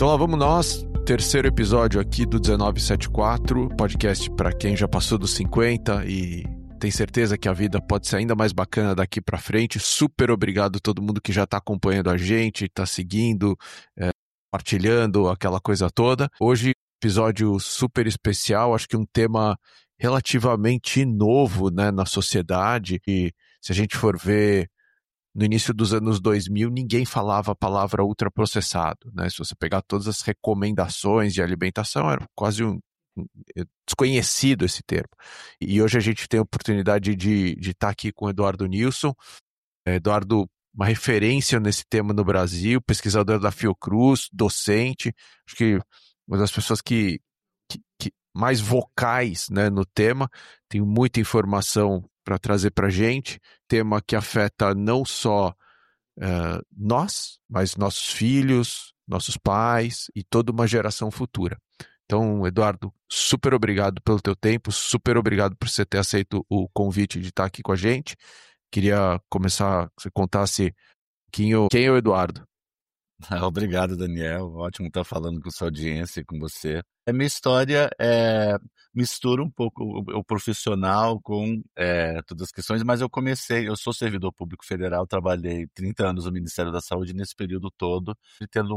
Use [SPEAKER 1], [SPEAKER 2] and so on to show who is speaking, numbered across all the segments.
[SPEAKER 1] Então lá vamos nós, terceiro episódio aqui do 1974, podcast para quem já passou dos 50 e tem certeza que a vida pode ser ainda mais bacana daqui para frente. Super obrigado a todo mundo que já está acompanhando a gente, está seguindo, compartilhando, aquela coisa toda. Hoje, episódio super especial, acho que um tema relativamente novo, né, na sociedade. E se a gente for ver, no início dos anos 2000, ninguém falava a palavra ultraprocessado, né? Se você pegar todas as recomendações de alimentação, era quase desconhecido esse termo. E hoje a gente tem a oportunidade de estar aqui com o Eduardo Nilson. Eduardo, uma referência nesse tema no Brasil, pesquisador da Fiocruz, docente, acho que uma das pessoas que mais vocais, né, no tema, tem muita informação para trazer para a gente, tema que afeta não só nós, mas nossos filhos, nossos pais e toda uma geração futura. Então, Eduardo, super obrigado pelo teu tempo, super obrigado por você ter aceito o convite de estar aqui com a gente. Queria começar, que você contasse um pouquinho quem é o Eduardo.
[SPEAKER 2] Obrigado, Daniel. Ótimo estar falando com sua audiência e com você. A minha história mistura um pouco o profissional com todas as questões, mas eu sou servidor público federal, trabalhei 30 anos no Ministério da Saúde nesse período todo, e tendo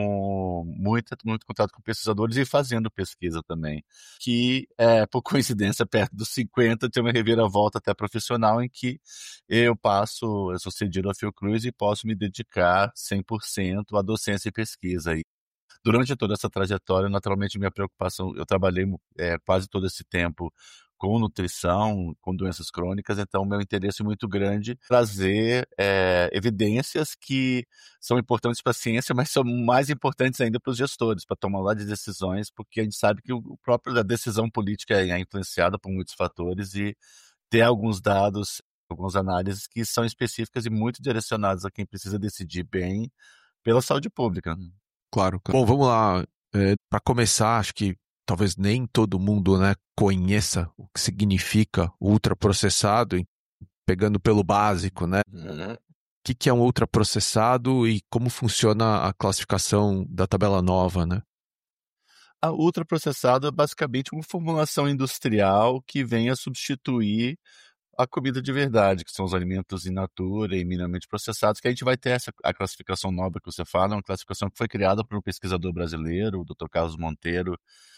[SPEAKER 2] muito contato com pesquisadores e fazendo pesquisa também, que, por coincidência, perto dos 50, tem uma reviravolta até profissional em que eu sou cedido à Fiocruz e posso me dedicar 100% à docência e pesquisa. Durante toda essa trajetória, naturalmente, minha preocupação, eu trabalhei quase todo esse tempo com nutrição, com doenças crônicas, então meu interesse é muito grande trazer evidências que são importantes para a ciência, mas são mais importantes ainda para os gestores, para tomar de decisões, porque a gente sabe que a decisão política é influenciada por muitos fatores e ter alguns dados, algumas análises que são específicas e muito direcionadas a quem precisa decidir bem pela saúde pública.
[SPEAKER 1] Claro. Bom, vamos lá. Para começar, acho que talvez nem todo mundo, né, conheça o que significa ultraprocessado, pegando pelo básico, né? O que é um ultraprocessado e como funciona a classificação da tabela nova, né?
[SPEAKER 2] A ultraprocessado é basicamente uma formulação industrial que vem a substituir a comida de verdade, que são os alimentos in natura e minimamente processados, que a gente vai ter a classificação nova que você fala, uma classificação que foi criada por um pesquisador brasileiro, o Dr. Carlos Monteiro,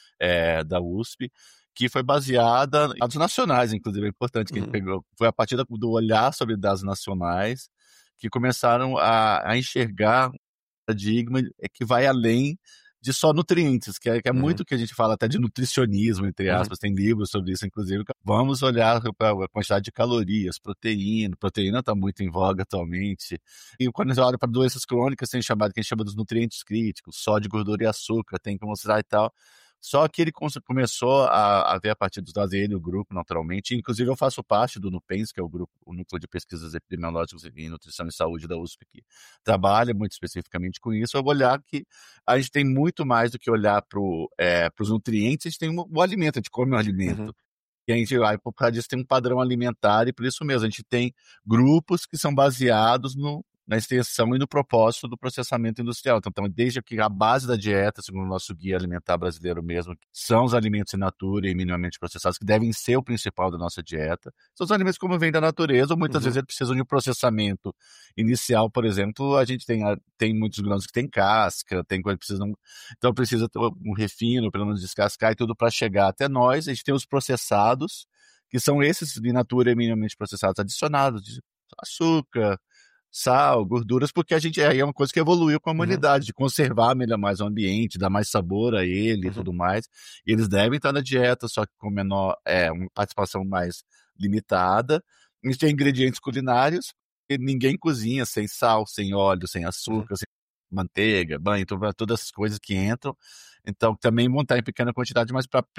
[SPEAKER 2] da USP, que foi baseada em dados nacionais, inclusive, é importante que a gente pegou, foi a partir do olhar sobre dados nacionais que começaram a enxergar um paradigma que vai além de só nutrientes, que é muito que a gente fala até de nutricionismo, entre aspas, tem livros sobre isso, inclusive. Vamos olhar para a quantidade de calorias, proteína está muito em voga atualmente. E quando a gente olha para doenças crônicas, tem chamado, que a gente chama dos nutrientes críticos, sódio, gordura e açúcar, tem que mostrar e tal. Só que ele começou a ver a partir dos dados, ele e o grupo, naturalmente. Inclusive, eu faço parte do NUPENS, que é o Núcleo de Pesquisas Epidemiológicas em Nutrição e Saúde da USP, que trabalha muito especificamente com isso. Eu vou olhar que a gente tem muito mais do que olhar para os nutrientes, a gente tem o alimento, a gente come o alimento. E a gente, por causa disso, tem um padrão alimentar, e por isso mesmo, a gente tem grupos que são baseados na extensão e no propósito do processamento industrial. Então, desde que a base da dieta, segundo o nosso guia alimentar brasileiro mesmo, são os alimentos in natura e minimamente processados, que devem ser o principal da nossa dieta. São os alimentos como vêm da natureza, ou muitas vezes eles precisam de um processamento inicial, por exemplo, a gente tem muitos grãos que têm casca, tem coisas que precisam, então precisa ter um refino, pelo menos descascar e tudo para chegar até nós. A gente tem os processados, que são esses in natura e minimamente processados, adicionados de açúcar, sal, gorduras, porque a gente é uma coisa que evoluiu com a humanidade, de conservar melhor mais o ambiente, dar mais sabor a ele e tudo mais. E eles devem estar na dieta, só que com menor, uma participação mais limitada. A gente tem ingredientes culinários, e ninguém cozinha sem sal, sem óleo, sem açúcar, sem manteiga, banho, então, todas essas coisas que entram. Então, também montar em pequena quantidade, mas para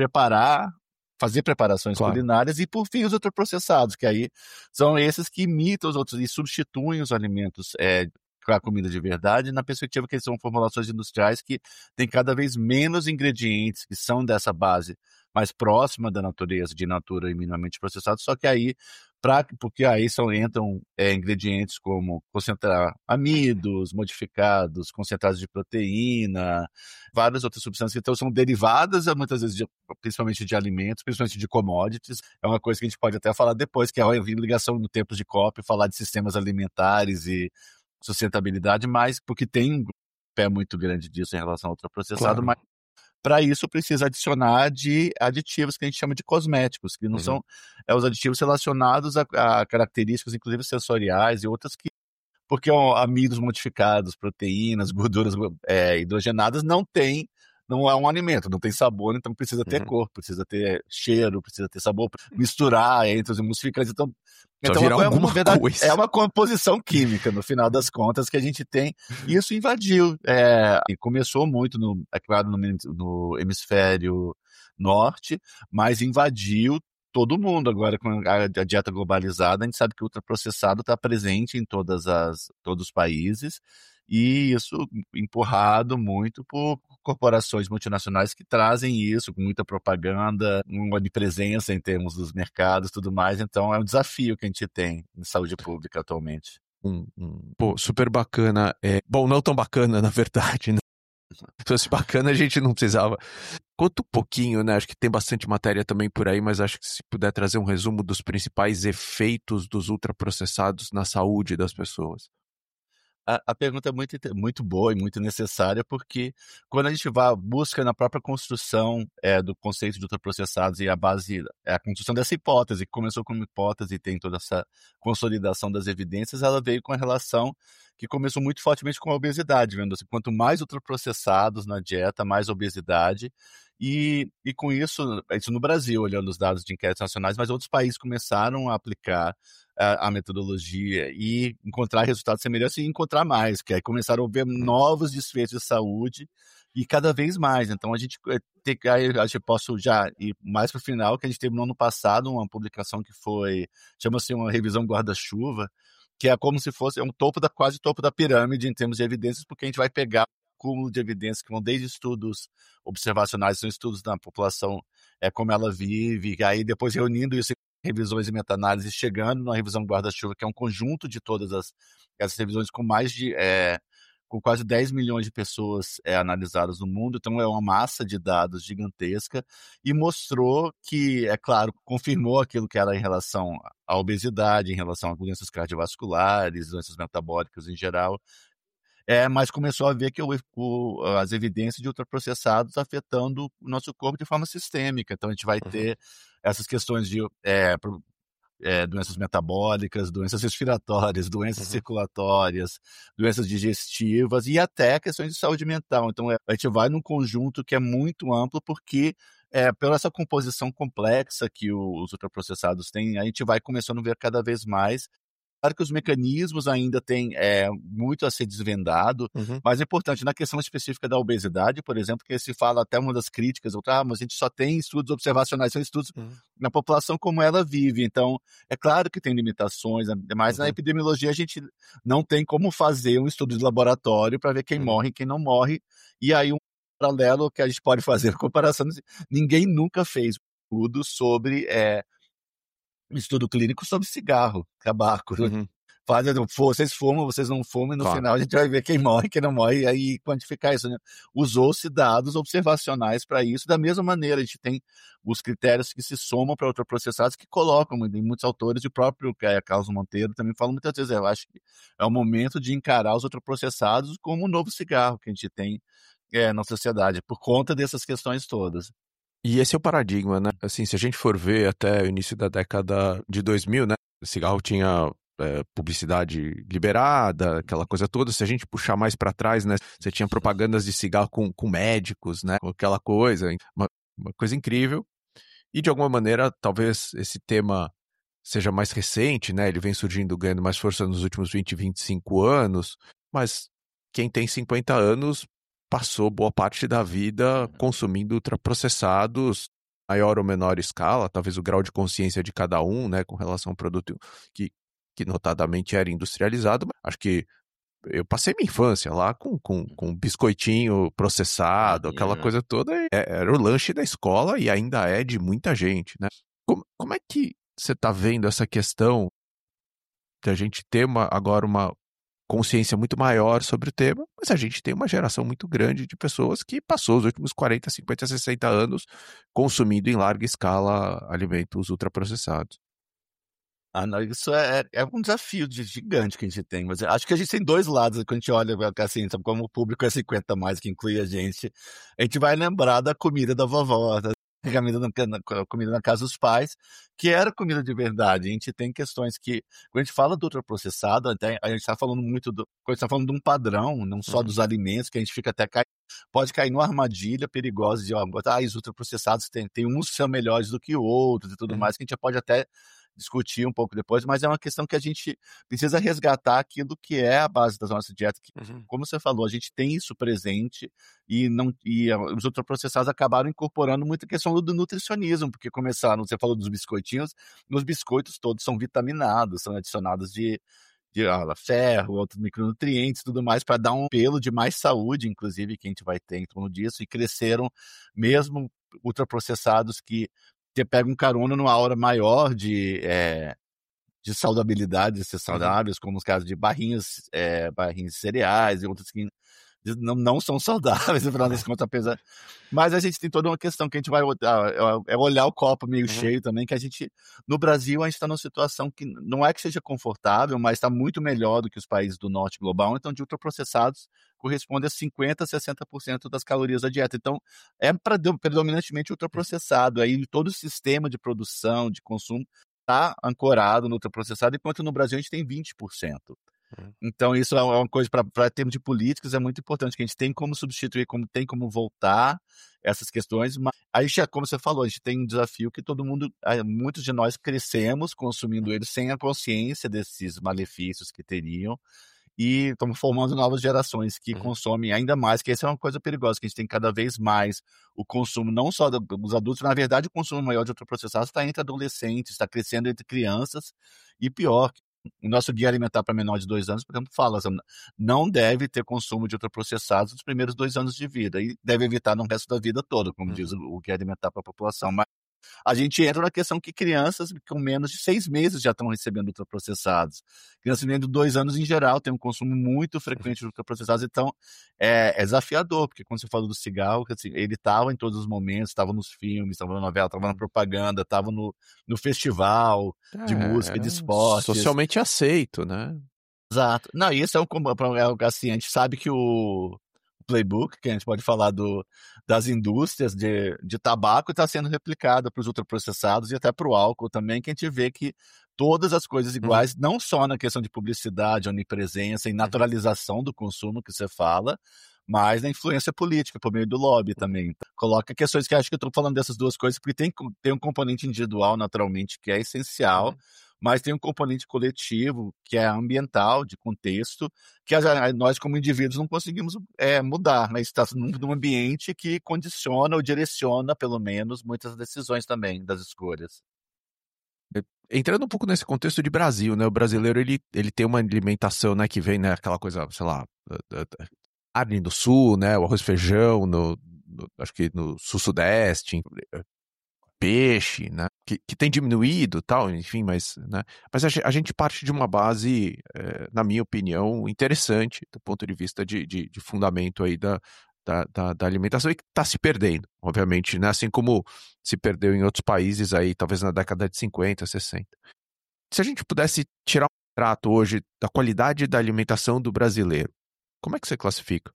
[SPEAKER 2] fazer preparações culinárias, e por fim os ultraprocessados, que aí são esses que imitam os outros e substituem os alimentos com a comida de verdade, na perspectiva que eles são formulações industriais que têm cada vez menos ingredientes que são dessa base mais próxima da natureza, de natura e minimamente processados, só que aí porque aí entram ingredientes como concentrar amidos, modificados, concentrados de proteína, várias outras substâncias que então são derivadas, muitas vezes, principalmente de alimentos, principalmente de commodities. É uma coisa que a gente pode até falar depois, que é a ligação no tempo de COP, falar de sistemas alimentares e sustentabilidade, mas porque tem um pé muito grande disso em relação ao ultraprocessado,
[SPEAKER 1] Claro.
[SPEAKER 2] mas para isso precisa adicionar de aditivos que a gente chama de cosméticos, que não são os aditivos relacionados a características, inclusive sensoriais e outras que, porque amidos modificados, proteínas, gorduras hidrogenadas não é um alimento, não tem sabor, então precisa ter cor, precisa ter cheiro, precisa ter sabor, misturar entre os emulsificantes,
[SPEAKER 1] Só virar alguma coisa.
[SPEAKER 2] É uma composição química, no final das contas, que a gente tem. E isso invadiu. E começou muito, claro, no hemisfério norte, mas invadiu todo mundo agora com a dieta globalizada. A gente sabe que o ultraprocessado está presente em todos os países, e isso empurrado muito por corporações multinacionais que trazem isso com muita propaganda, uma onipresença em termos dos mercados e tudo mais. Então é um desafio que a gente tem em saúde pública atualmente.
[SPEAKER 1] Pô, super bacana. Bom, não tão bacana, na verdade, né? Se fosse bacana, a gente não precisava. Conta um pouquinho, né? Acho que tem bastante matéria também por aí, mas acho que se puder trazer um resumo dos principais efeitos dos ultraprocessados na saúde das pessoas.
[SPEAKER 2] A pergunta é muito boa e muito necessária, porque quando a gente busca na própria construção do conceito de ultraprocessados e a construção dessa hipótese, que começou como hipótese e tem toda essa consolidação das evidências, ela veio com a relação que começou muito fortemente com a obesidade, vendo assim, quanto mais ultraprocessados na dieta, mais obesidade, e com isso no Brasil, olhando os dados de enquetes nacionais, mas outros países começaram a aplicar a metodologia e encontrar resultados semelhantes e encontrar mais, que aí começaram a ver novos desfechos de saúde e cada vez mais. Então a gente posso já ir mais para o final, que a gente teve no ano passado uma publicação que chama-se uma revisão guarda-chuva, que é como se fosse quase topo da pirâmide em termos de evidências, porque a gente vai pegar um cúmulo de evidências que vão desde estudos observacionais, são estudos da população, como ela vive, e aí depois reunindo isso revisões e meta-análises, chegando na revisão guarda-chuva, que é um conjunto de todas essas revisões com com quase 10 milhões de pessoas analisadas no mundo, então é uma massa de dados gigantesca, e mostrou que, é claro, confirmou aquilo que era em relação à obesidade, em relação a doenças cardiovasculares, doenças metabólicas em geral, mas começou a ver que as evidências de ultraprocessados afetando o nosso corpo de forma sistêmica. Então, a gente vai ter essas questões de doenças metabólicas, doenças respiratórias, doenças circulatórias, doenças digestivas e até questões de saúde mental. Então, a gente vai num conjunto que é muito amplo, porque pela essa composição complexa que os ultraprocessados têm, a gente vai começando a ver cada vez mais. Claro que os mecanismos ainda têm muito a ser desvendado, mas é importante, na questão específica da obesidade, por exemplo, que se fala até uma das críticas, mas a gente só tem estudos observacionais, são estudos na população como ela vive. Então, é claro que tem limitações, mas na epidemiologia a gente não tem como fazer um estudo de laboratório para ver quem morre e quem não morre. E aí um paralelo que a gente pode fazer, comparação, ninguém nunca fez um estudo sobre estudo clínico sobre cigarro, tabaco. Vocês fumam, vocês não fumam, e no final a gente vai ver quem morre, quem não morre, e aí quantificar isso, né? Usou-se dados observacionais para isso. Da mesma maneira, a gente tem os critérios que se somam para ultraprocessados, que colocam, em muitos autores, e o próprio Carlos Monteiro também fala muitas vezes, eu acho que é o momento de encarar os ultraprocessados como um novo cigarro que a gente tem na sociedade, por conta dessas questões todas.
[SPEAKER 1] E esse é o paradigma, né? Assim, se a gente for ver até o início da década de 2000, né? O cigarro tinha publicidade liberada, aquela coisa toda. Se a gente puxar mais para trás, né? Você tinha propagandas de cigarro com médicos, né? Com aquela coisa, uma coisa incrível. E de alguma maneira, talvez esse tema seja mais recente, né? Ele vem surgindo, ganhando mais força nos últimos 20, 25 anos. Mas quem tem 50 anos passou boa parte da vida consumindo ultraprocessados, maior ou menor escala, talvez o grau de consciência de cada um, né, com relação ao produto que notadamente era industrializado. Acho que eu passei minha infância lá com biscoitinho processado, aquela coisa toda. Era o lanche da escola e ainda é de muita gente, né? Como é que você está vendo essa questão de a gente ter agora uma consciência muito maior sobre o tema, mas a gente tem uma geração muito grande de pessoas que passou os últimos 40, 50, 60 anos consumindo em larga escala alimentos ultraprocessados.
[SPEAKER 2] Não, isso é um desafio gigante que a gente tem, mas acho que a gente tem dois lados, quando a gente olha, assim, sabe, como o público é 50 mais, que inclui a gente vai lembrar da comida da vovó, da comida na casa dos pais, que era comida de verdade. A gente tem questões que, quando a gente fala do ultraprocessado, até a gente está falando muito quando a gente está falando de um padrão, não só dos alimentos, que a gente fica até pode cair numa armadilha perigosa de, os ultraprocessados tem uns que são melhores do que outros e tudo mais, que a gente pode até discutir um pouco depois, mas é uma questão que a gente precisa resgatar aquilo que é a base da nossa dieta, que, como você falou, a gente tem isso presente e os ultraprocessados acabaram incorporando muita questão do nutricionismo, porque começaram, você falou dos biscoitinhos, os biscoitos todos são vitaminados, são adicionados de ferro, outros micronutrientes e tudo mais, para dar um apelo de mais saúde, inclusive, que a gente vai ter em torno disso, e cresceram mesmo ultraprocessados que pegam um carona numa aura maior de saudabilidade, de ser saudáveis, como os casos de barrinhas de cereais e outros que não são saudáveis, no final das contas, apesar. Mas a gente tem toda uma questão que a gente vai olhar o copo meio cheio também, que no Brasil, a gente está numa situação que não é que seja confortável, mas está muito melhor do que os países do norte global, então de ultraprocessados corresponde a 50%, 60% das calorias da dieta. Então, é predominantemente ultraprocessado. Aí todo o sistema de produção, de consumo, está ancorado no ultraprocessado, enquanto no Brasil a gente tem 20%. Então, isso é uma coisa, para termos de políticos, é muito importante, que a gente tem como substituir, tem como voltar essas questões. Mas aí, como você falou, a gente tem um desafio que muitos de nós crescemos consumindo eles sem a consciência desses malefícios que teriam. E estamos formando novas gerações que consomem ainda mais, que essa é uma coisa perigosa, que a gente tem cada vez mais o consumo, não só dos adultos, na verdade o consumo maior de ultraprocessados está entre adolescentes, está crescendo entre crianças, e pior, o nosso guia alimentar para menor de 2 anos, por exemplo, fala, não deve ter consumo de ultraprocessados nos primeiros 2 anos de vida, e deve evitar no resto da vida toda, como diz o guia alimentar para a população. Mas a gente entra na questão que crianças com menos de 6 meses já estão recebendo ultraprocessados. Crianças de 2 anos, em geral, têm um consumo muito frequente de ultraprocessados, então é desafiador, porque quando você fala do cigarro, assim, ele estava em todos os momentos, estava nos filmes, estava na novela, estava na propaganda, estava no festival de música, de esportes.
[SPEAKER 1] Socialmente aceito, né?
[SPEAKER 2] Exato. Não, isso assim, a gente sabe que o playbook, que a gente pode falar das indústrias de tabaco, está sendo replicada para os ultraprocessados e até para o álcool também, que a gente vê que todas as coisas iguais, não só na questão de publicidade, onipresença e naturalização do consumo que você fala, mas na influência política, por meio do lobby também. Coloca questões que acho que eu estou falando dessas duas coisas, porque tem um componente individual, naturalmente, que é essencial, mas tem um componente coletivo, que é ambiental, de contexto, que nós, como indivíduos, não conseguimos mudar, mas está num ambiente que condiciona ou direciona, pelo menos, muitas decisões também, das escolhas.
[SPEAKER 1] Entrando um pouco nesse contexto de Brasil, né? O brasileiro, ele tem uma alimentação, né, que vem, né, aquela coisa, sei lá, carne do sul, né, o arroz e feijão, acho que no sul-sudeste, peixe, né, que tem diminuído tal, enfim, mas a gente parte de uma base, na minha opinião, interessante do ponto de vista de fundamento aí da alimentação, e que está se perdendo, obviamente, né, assim como se perdeu em outros países aí, talvez na década de 50, 60. Se a gente pudesse tirar um trato hoje da qualidade da alimentação do brasileiro, como é que você classifica?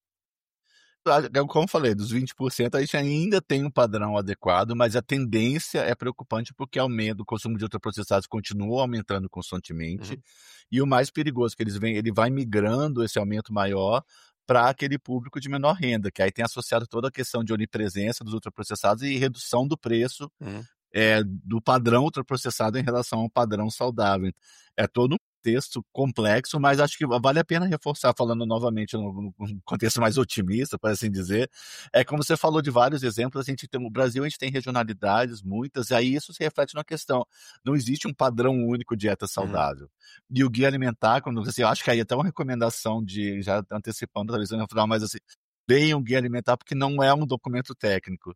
[SPEAKER 2] Como eu falei, dos 20%, a gente ainda tem um padrão adequado, mas a tendência é preocupante, porque o consumo de ultraprocessados continua aumentando constantemente, e o mais perigoso que ele vai migrando esse aumento maior para aquele público de menor renda, que aí tem associado toda a questão de onipresença dos ultraprocessados e redução do preço do padrão ultraprocessado em relação ao padrão saudável. É todo um contexto complexo, mas acho que vale a pena reforçar, falando novamente num contexto mais otimista, para assim dizer, como você falou de vários exemplos, no Brasil a gente tem regionalidades, muitas, e aí isso se reflete na questão, não existe um padrão único de dieta saudável. E o guia alimentar, eu acho que aí até uma recomendação já antecipando, talvez no final, mas assim, leiam o guia alimentar, porque não é um documento técnico.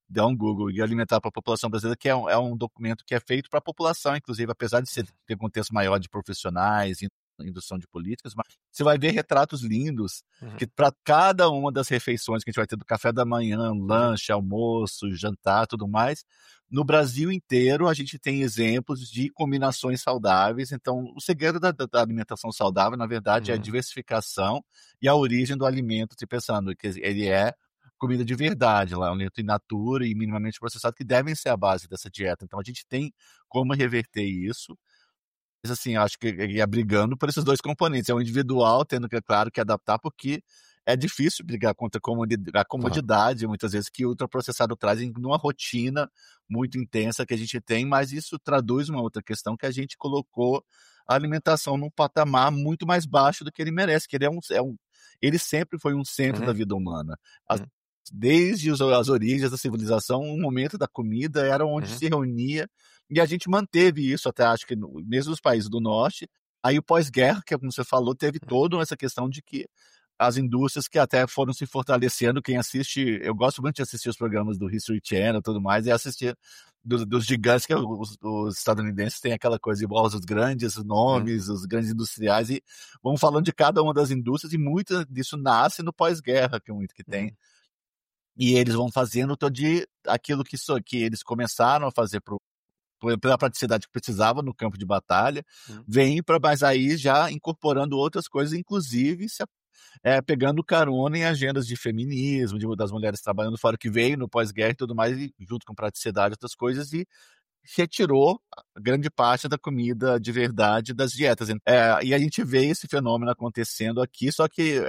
[SPEAKER 2] dá um Google, Guia Alimentar para a População Brasileira, que é um documento que é feito para a população, inclusive, apesar de ter um contexto maior de profissionais, indução de políticas, mas você vai ver retratos lindos que para cada uma das refeições que a gente vai ter do café da manhã, lanche, almoço, jantar, tudo mais, no Brasil inteiro a gente tem exemplos de combinações saudáveis. Então, o segredo da alimentação saudável, na verdade, é a diversificação e a origem do alimento, te pensando que ele é comida de verdade, lá, alimento in natura e minimamente processado, que devem ser a base dessa dieta. Então, a gente tem como reverter isso. Mas, assim, acho que é brigando por esses dois componentes. É o individual tendo, que, claro, que adaptar, porque é difícil brigar contra a comodidade, muitas vezes, que o ultraprocessado traz em uma rotina muito intensa que a gente tem, mas isso traduz uma outra questão, que a gente colocou a alimentação num patamar muito mais baixo do que ele merece, que ele sempre foi um centro da vida humana. Desde as origens da civilização, o momento da comida era onde se reunia, e a gente manteve isso até, acho que mesmo nos países do norte. Aí o pós-guerra, que como você falou, teve toda essa questão de que as indústrias que até foram se fortalecendo. Quem assiste, eu gosto muito de assistir os programas do History Channel e tudo mais, e assistir dos gigantes, que os estadunidenses têm aquela coisa igual aos grandes nomes, os grandes industriais, e vão falando de cada uma das indústrias, e muito disso nasce no pós-guerra, que muito que tem. E eles vão fazendo todo aquilo que eles começaram a fazer pela praticidade que precisava no campo de batalha, vem para, mas aí já incorporando outras coisas, inclusive pegando carona em agendas de feminismo, das mulheres trabalhando fora, que veio no pós-guerra e tudo mais, e junto com praticidade, outras coisas, e retirou grande parte da comida de verdade das dietas. E a gente vê esse fenômeno acontecendo aqui, só que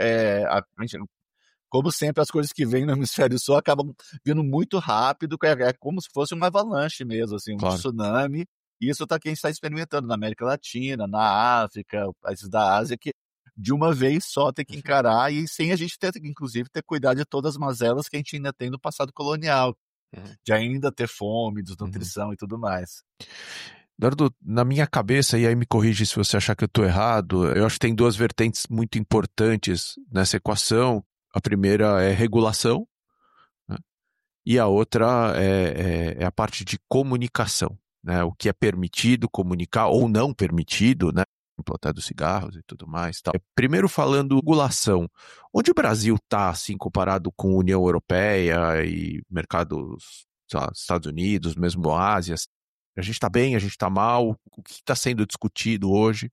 [SPEAKER 2] como sempre, as coisas que vêm no hemisfério sul acabam vindo muito rápido, é como se fosse uma avalanche mesmo, assim, um tsunami. E isso quem está experimentando na América Latina, na África, países da Ásia, que de uma vez só tem que encarar, e sem a gente ter, inclusive, ter cuidado de todas as mazelas que a gente ainda tem no passado colonial, de ainda ter fome, desnutrição e tudo mais.
[SPEAKER 1] Eduardo, na minha cabeça, e aí me corrige se você achar que eu estou errado, eu acho que tem duas vertentes muito importantes nessa equação. A primeira é regulação, né? E a outra é a parte de comunicação, né? O que é permitido comunicar ou não permitido, né? Até dos cigarros e tudo mais. Tal. Primeiro falando regulação, onde o Brasil está assim, comparado com a União Europeia e mercados, sei lá, Estados Unidos, mesmo Ásia? A gente está bem, a gente está mal? O que está sendo discutido hoje?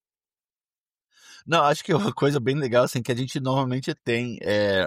[SPEAKER 2] Não, acho que uma coisa bem legal, assim, que a gente normalmente tem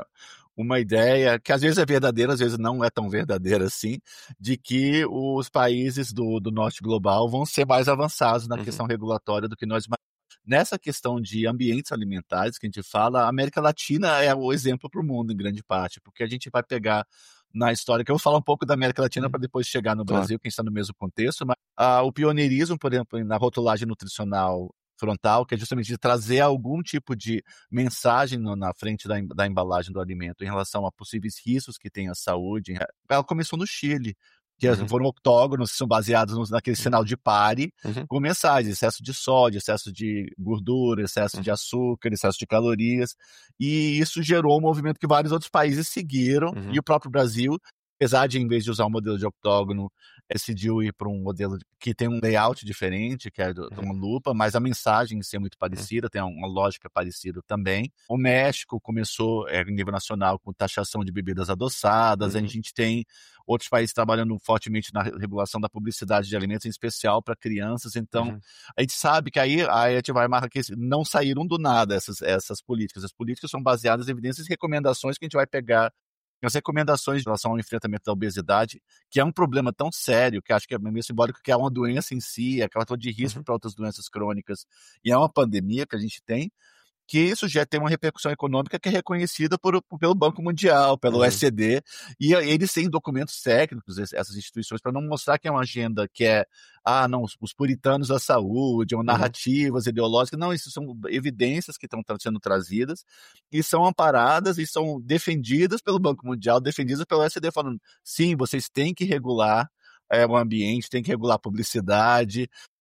[SPEAKER 2] uma ideia, que às vezes é verdadeira, às vezes não é tão verdadeira assim, de que os países do norte global vão ser mais avançados na questão regulatória do que nós. Mas nessa questão de ambientes alimentares que a gente fala, a América Latina é o exemplo para o mundo, em grande parte, porque a gente vai pegar na história, que eu vou falar um pouco da América Latina para depois chegar no Brasil, quem está no mesmo contexto, mas o pioneirismo, por exemplo, na rotulagem nutricional frontal, que é justamente de trazer algum tipo de mensagem na frente da embalagem do alimento em relação a possíveis riscos que tem à saúde. Ela começou no Chile, que foram octógonos que são baseados naquele sinal de pare, com mensagens: excesso de sódio, excesso de gordura, excesso de açúcar, excesso de calorias, e isso gerou um movimento que vários outros países seguiram, e o próprio Brasil, apesar de, em vez de usar um modelo de octógono, decidiu ir para um modelo que tem um layout diferente, que é de uma lupa, mas a mensagem em si é muito parecida, tem uma lógica parecida também. O México começou, em nível nacional, com taxação de bebidas adoçadas. A gente tem outros países trabalhando fortemente na regulação da publicidade de alimentos, em especial para crianças. Então, a gente sabe que aí a gente vai marcar que não saíram do nada essas políticas. As políticas são baseadas em evidências e recomendações que a gente vai pegar. As recomendações em relação ao enfrentamento da obesidade, que é um problema tão sério, que acho que é meio simbólico, que é uma doença em si, é aquela fator de risco para outras doenças crônicas, e é uma pandemia que a gente tem, que isso já tem uma repercussão econômica que é reconhecida pelo Banco Mundial, pelo OECD, e eles têm documentos técnicos, essas instituições, para não mostrar que é uma agenda que é, não, os puritanos da saúde, ou narrativas ideológicas. Não, isso são evidências que estão sendo trazidas, e são amparadas e são defendidas pelo Banco Mundial, defendidas pelo OECD, falando: sim, vocês têm que regular o ambiente, têm que regular a publicidade.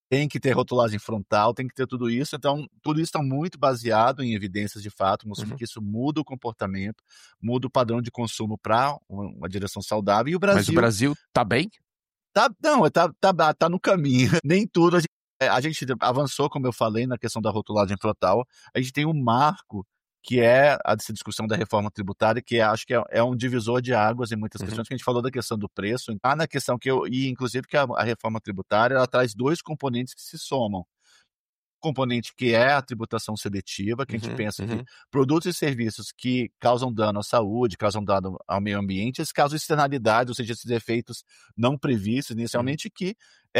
[SPEAKER 2] tem que ter rotulagem frontal, tem que ter tudo isso. Então, tudo isso está muito baseado em evidências de fato, mostrando que isso muda o comportamento, muda o padrão de consumo para uma direção saudável. E o
[SPEAKER 1] Mas o
[SPEAKER 2] Brasil
[SPEAKER 1] Brasil tá bem?
[SPEAKER 2] tá no caminho. Nem tudo. A gente avançou, como eu falei, na questão da rotulagem frontal. A gente tem um marco que é essa discussão da reforma tributária, que acho que é um divisor de águas em muitas questões, que a gente falou da questão do preço, na questão e inclusive que a reforma tributária, ela traz dois componentes que se somam. Componente que é a tributação seletiva, que a gente pensa que produtos e serviços que causam dano à saúde, causam dano ao meio ambiente, esses causam externalidades, ou seja, esses efeitos não previstos inicialmente, que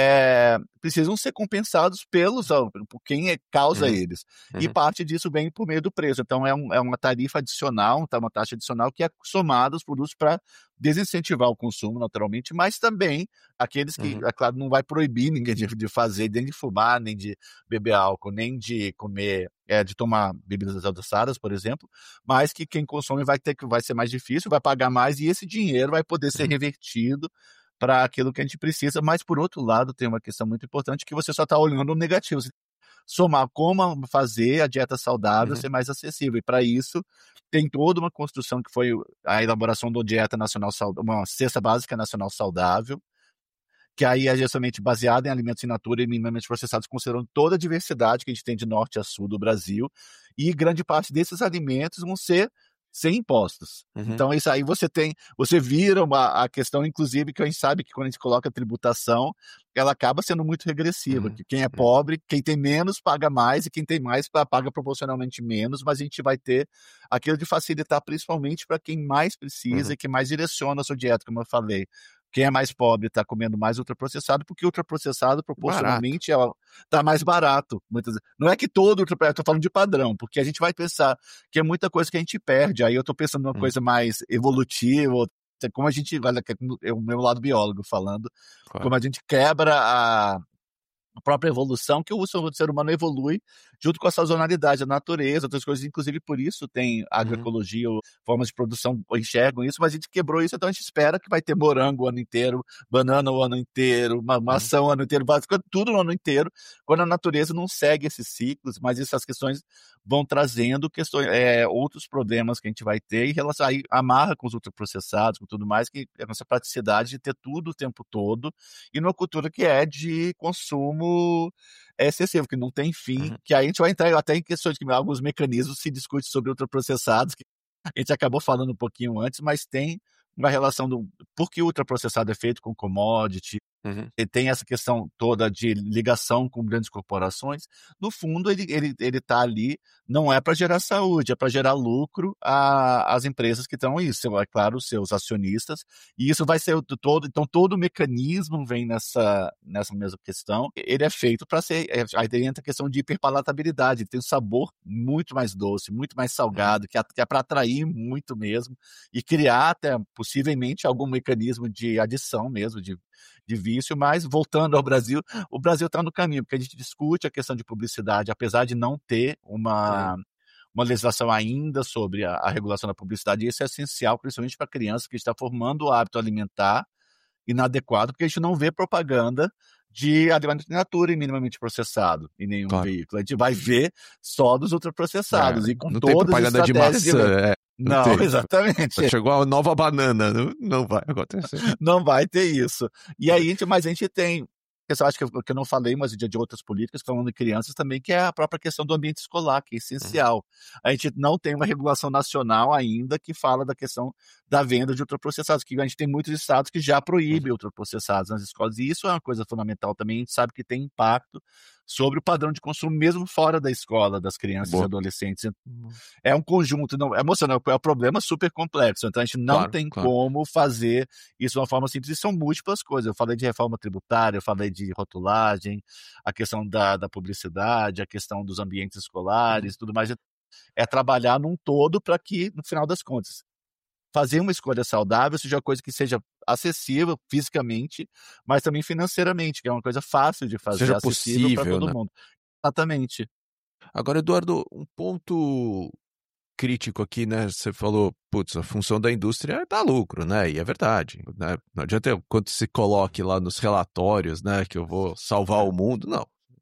[SPEAKER 2] precisam ser compensados por quem causa eles. E parte disso vem por meio do preço. Então, é uma tarifa adicional, uma taxa adicional que é somada aos produtos para desincentivar o consumo, naturalmente, mas também aqueles que, é claro, não vai proibir ninguém de fazer, nem de fumar, nem de beber álcool, nem de comer, de tomar bebidas adoçadas, por exemplo, mas que quem consome vai ser mais difícil, vai pagar mais, e esse dinheiro vai poder ser revertido para aquilo que a gente precisa. Mas, por outro lado, tem uma questão muito importante, que você só está olhando o negativo. Você somar como fazer a dieta saudável ser mais acessível. E, para isso, tem toda uma construção que foi a elaboração da Dieta Nacional Saudável, uma cesta básica nacional saudável, que aí é justamente baseada em alimentos in natura e minimamente processados, considerando toda a diversidade que a gente tem de norte a sul do Brasil, e grande parte desses alimentos vão ser sem impostos. Então, isso aí você vira a questão, inclusive, que a gente sabe que quando a gente coloca a tributação, ela acaba sendo muito regressiva, que quem é pobre, quem tem menos paga mais, e quem tem mais paga proporcionalmente menos, mas a gente vai ter aquilo de facilitar principalmente para quem mais precisa e que mais direciona a sua dieta, como eu falei. Quem é mais pobre está comendo mais ultraprocessado, porque o ultraprocessado, proporcionalmente, está mais barato. Não é que todo ultraprocessado, estou falando de padrão, porque a gente vai pensar que é muita coisa que a gente perde. Aí eu estou pensando numa coisa mais evolutiva, como a gente, é o meu lado biólogo falando, como a gente quebra a própria evolução, que o ser humano evolui junto com a sazonalidade, a natureza, outras coisas, inclusive por isso tem agroecologia, formas de produção enxergam isso, mas a gente quebrou isso, então a gente espera que vai ter morango o ano inteiro, banana o ano inteiro, maçã o ano inteiro, tudo o ano inteiro, quando a natureza não segue esses ciclos, mas essas questões vão trazendo outros problemas que a gente vai ter em relação aí amarra com os ultraprocessados, com tudo mais, que é essa praticidade de ter tudo o tempo todo, e numa cultura que é de consumo excessivo, que não tem fim, que aí a gente vai entrar até em questões que alguns mecanismos se discute sobre ultraprocessados, que a gente acabou falando um pouquinho antes, mas tem uma relação por que o ultraprocessado é feito com commodity, e tem essa questão toda de ligação com grandes corporações. No fundo, ele tá ali, não é para gerar saúde, é para gerar lucro às empresas que estão aí, é claro, os seus acionistas, e isso vai ser então todo o mecanismo vem nessa mesma questão. Ele é feito para ser, aí entra a questão de hiperpalatabilidade, tem um sabor muito mais doce, muito mais salgado, que é para atrair muito mesmo, e criar até, possivelmente, algum mecanismo de adição mesmo, de vício. Mas voltando ao Brasil, o Brasil está no caminho, porque a gente discute a questão de publicidade, apesar de não ter uma legislação ainda sobre a regulação da publicidade, e isso é essencial, principalmente para crianças que está formando o hábito alimentar inadequado, porque a gente não vê propaganda de alimento in natura e minimamente processado em nenhum veículo. A gente vai ver só dos ultraprocessados, e com
[SPEAKER 1] não
[SPEAKER 2] todas
[SPEAKER 1] tem propaganda
[SPEAKER 2] as estratégias
[SPEAKER 1] de maçã,
[SPEAKER 2] Não, exatamente.
[SPEAKER 1] Chegou a nova banana, não vai acontecer.
[SPEAKER 2] Não vai ter isso. E aí, mas a gente tem, eu acho que eu não falei, mas de outras políticas, falando de crianças também, que é a própria questão do ambiente escolar, que é essencial. A gente não tem uma regulação nacional ainda que fala da questão da venda de ultraprocessados, que a gente tem muitos estados que já proíbem ultraprocessados nas escolas, e isso é uma coisa fundamental também. A gente sabe que tem impacto sobre o padrão de consumo mesmo fora da escola das crianças e adolescentes. É um conjunto, não, emocional, é um problema super complexo, então a gente não tem como fazer isso de uma forma simples, e são múltiplas coisas. Eu falei de reforma tributária, eu falei de rotulagem, a questão da publicidade, a questão dos ambientes escolares, tudo mais. É trabalhar num todo para que, no final das contas, fazer uma escolha saudável seja uma coisa que seja acessível fisicamente, mas também financeiramente, que é uma coisa fácil de fazer,
[SPEAKER 1] seja
[SPEAKER 2] acessível para todo
[SPEAKER 1] né?
[SPEAKER 2] mundo. Exatamente.
[SPEAKER 1] Agora, Eduardo, um ponto crítico aqui, né? Você falou, a função da indústria é dar lucro, né? E é verdade, né? Não adianta quando se coloque lá nos relatórios, né, que eu vou salvar o mundo. Não,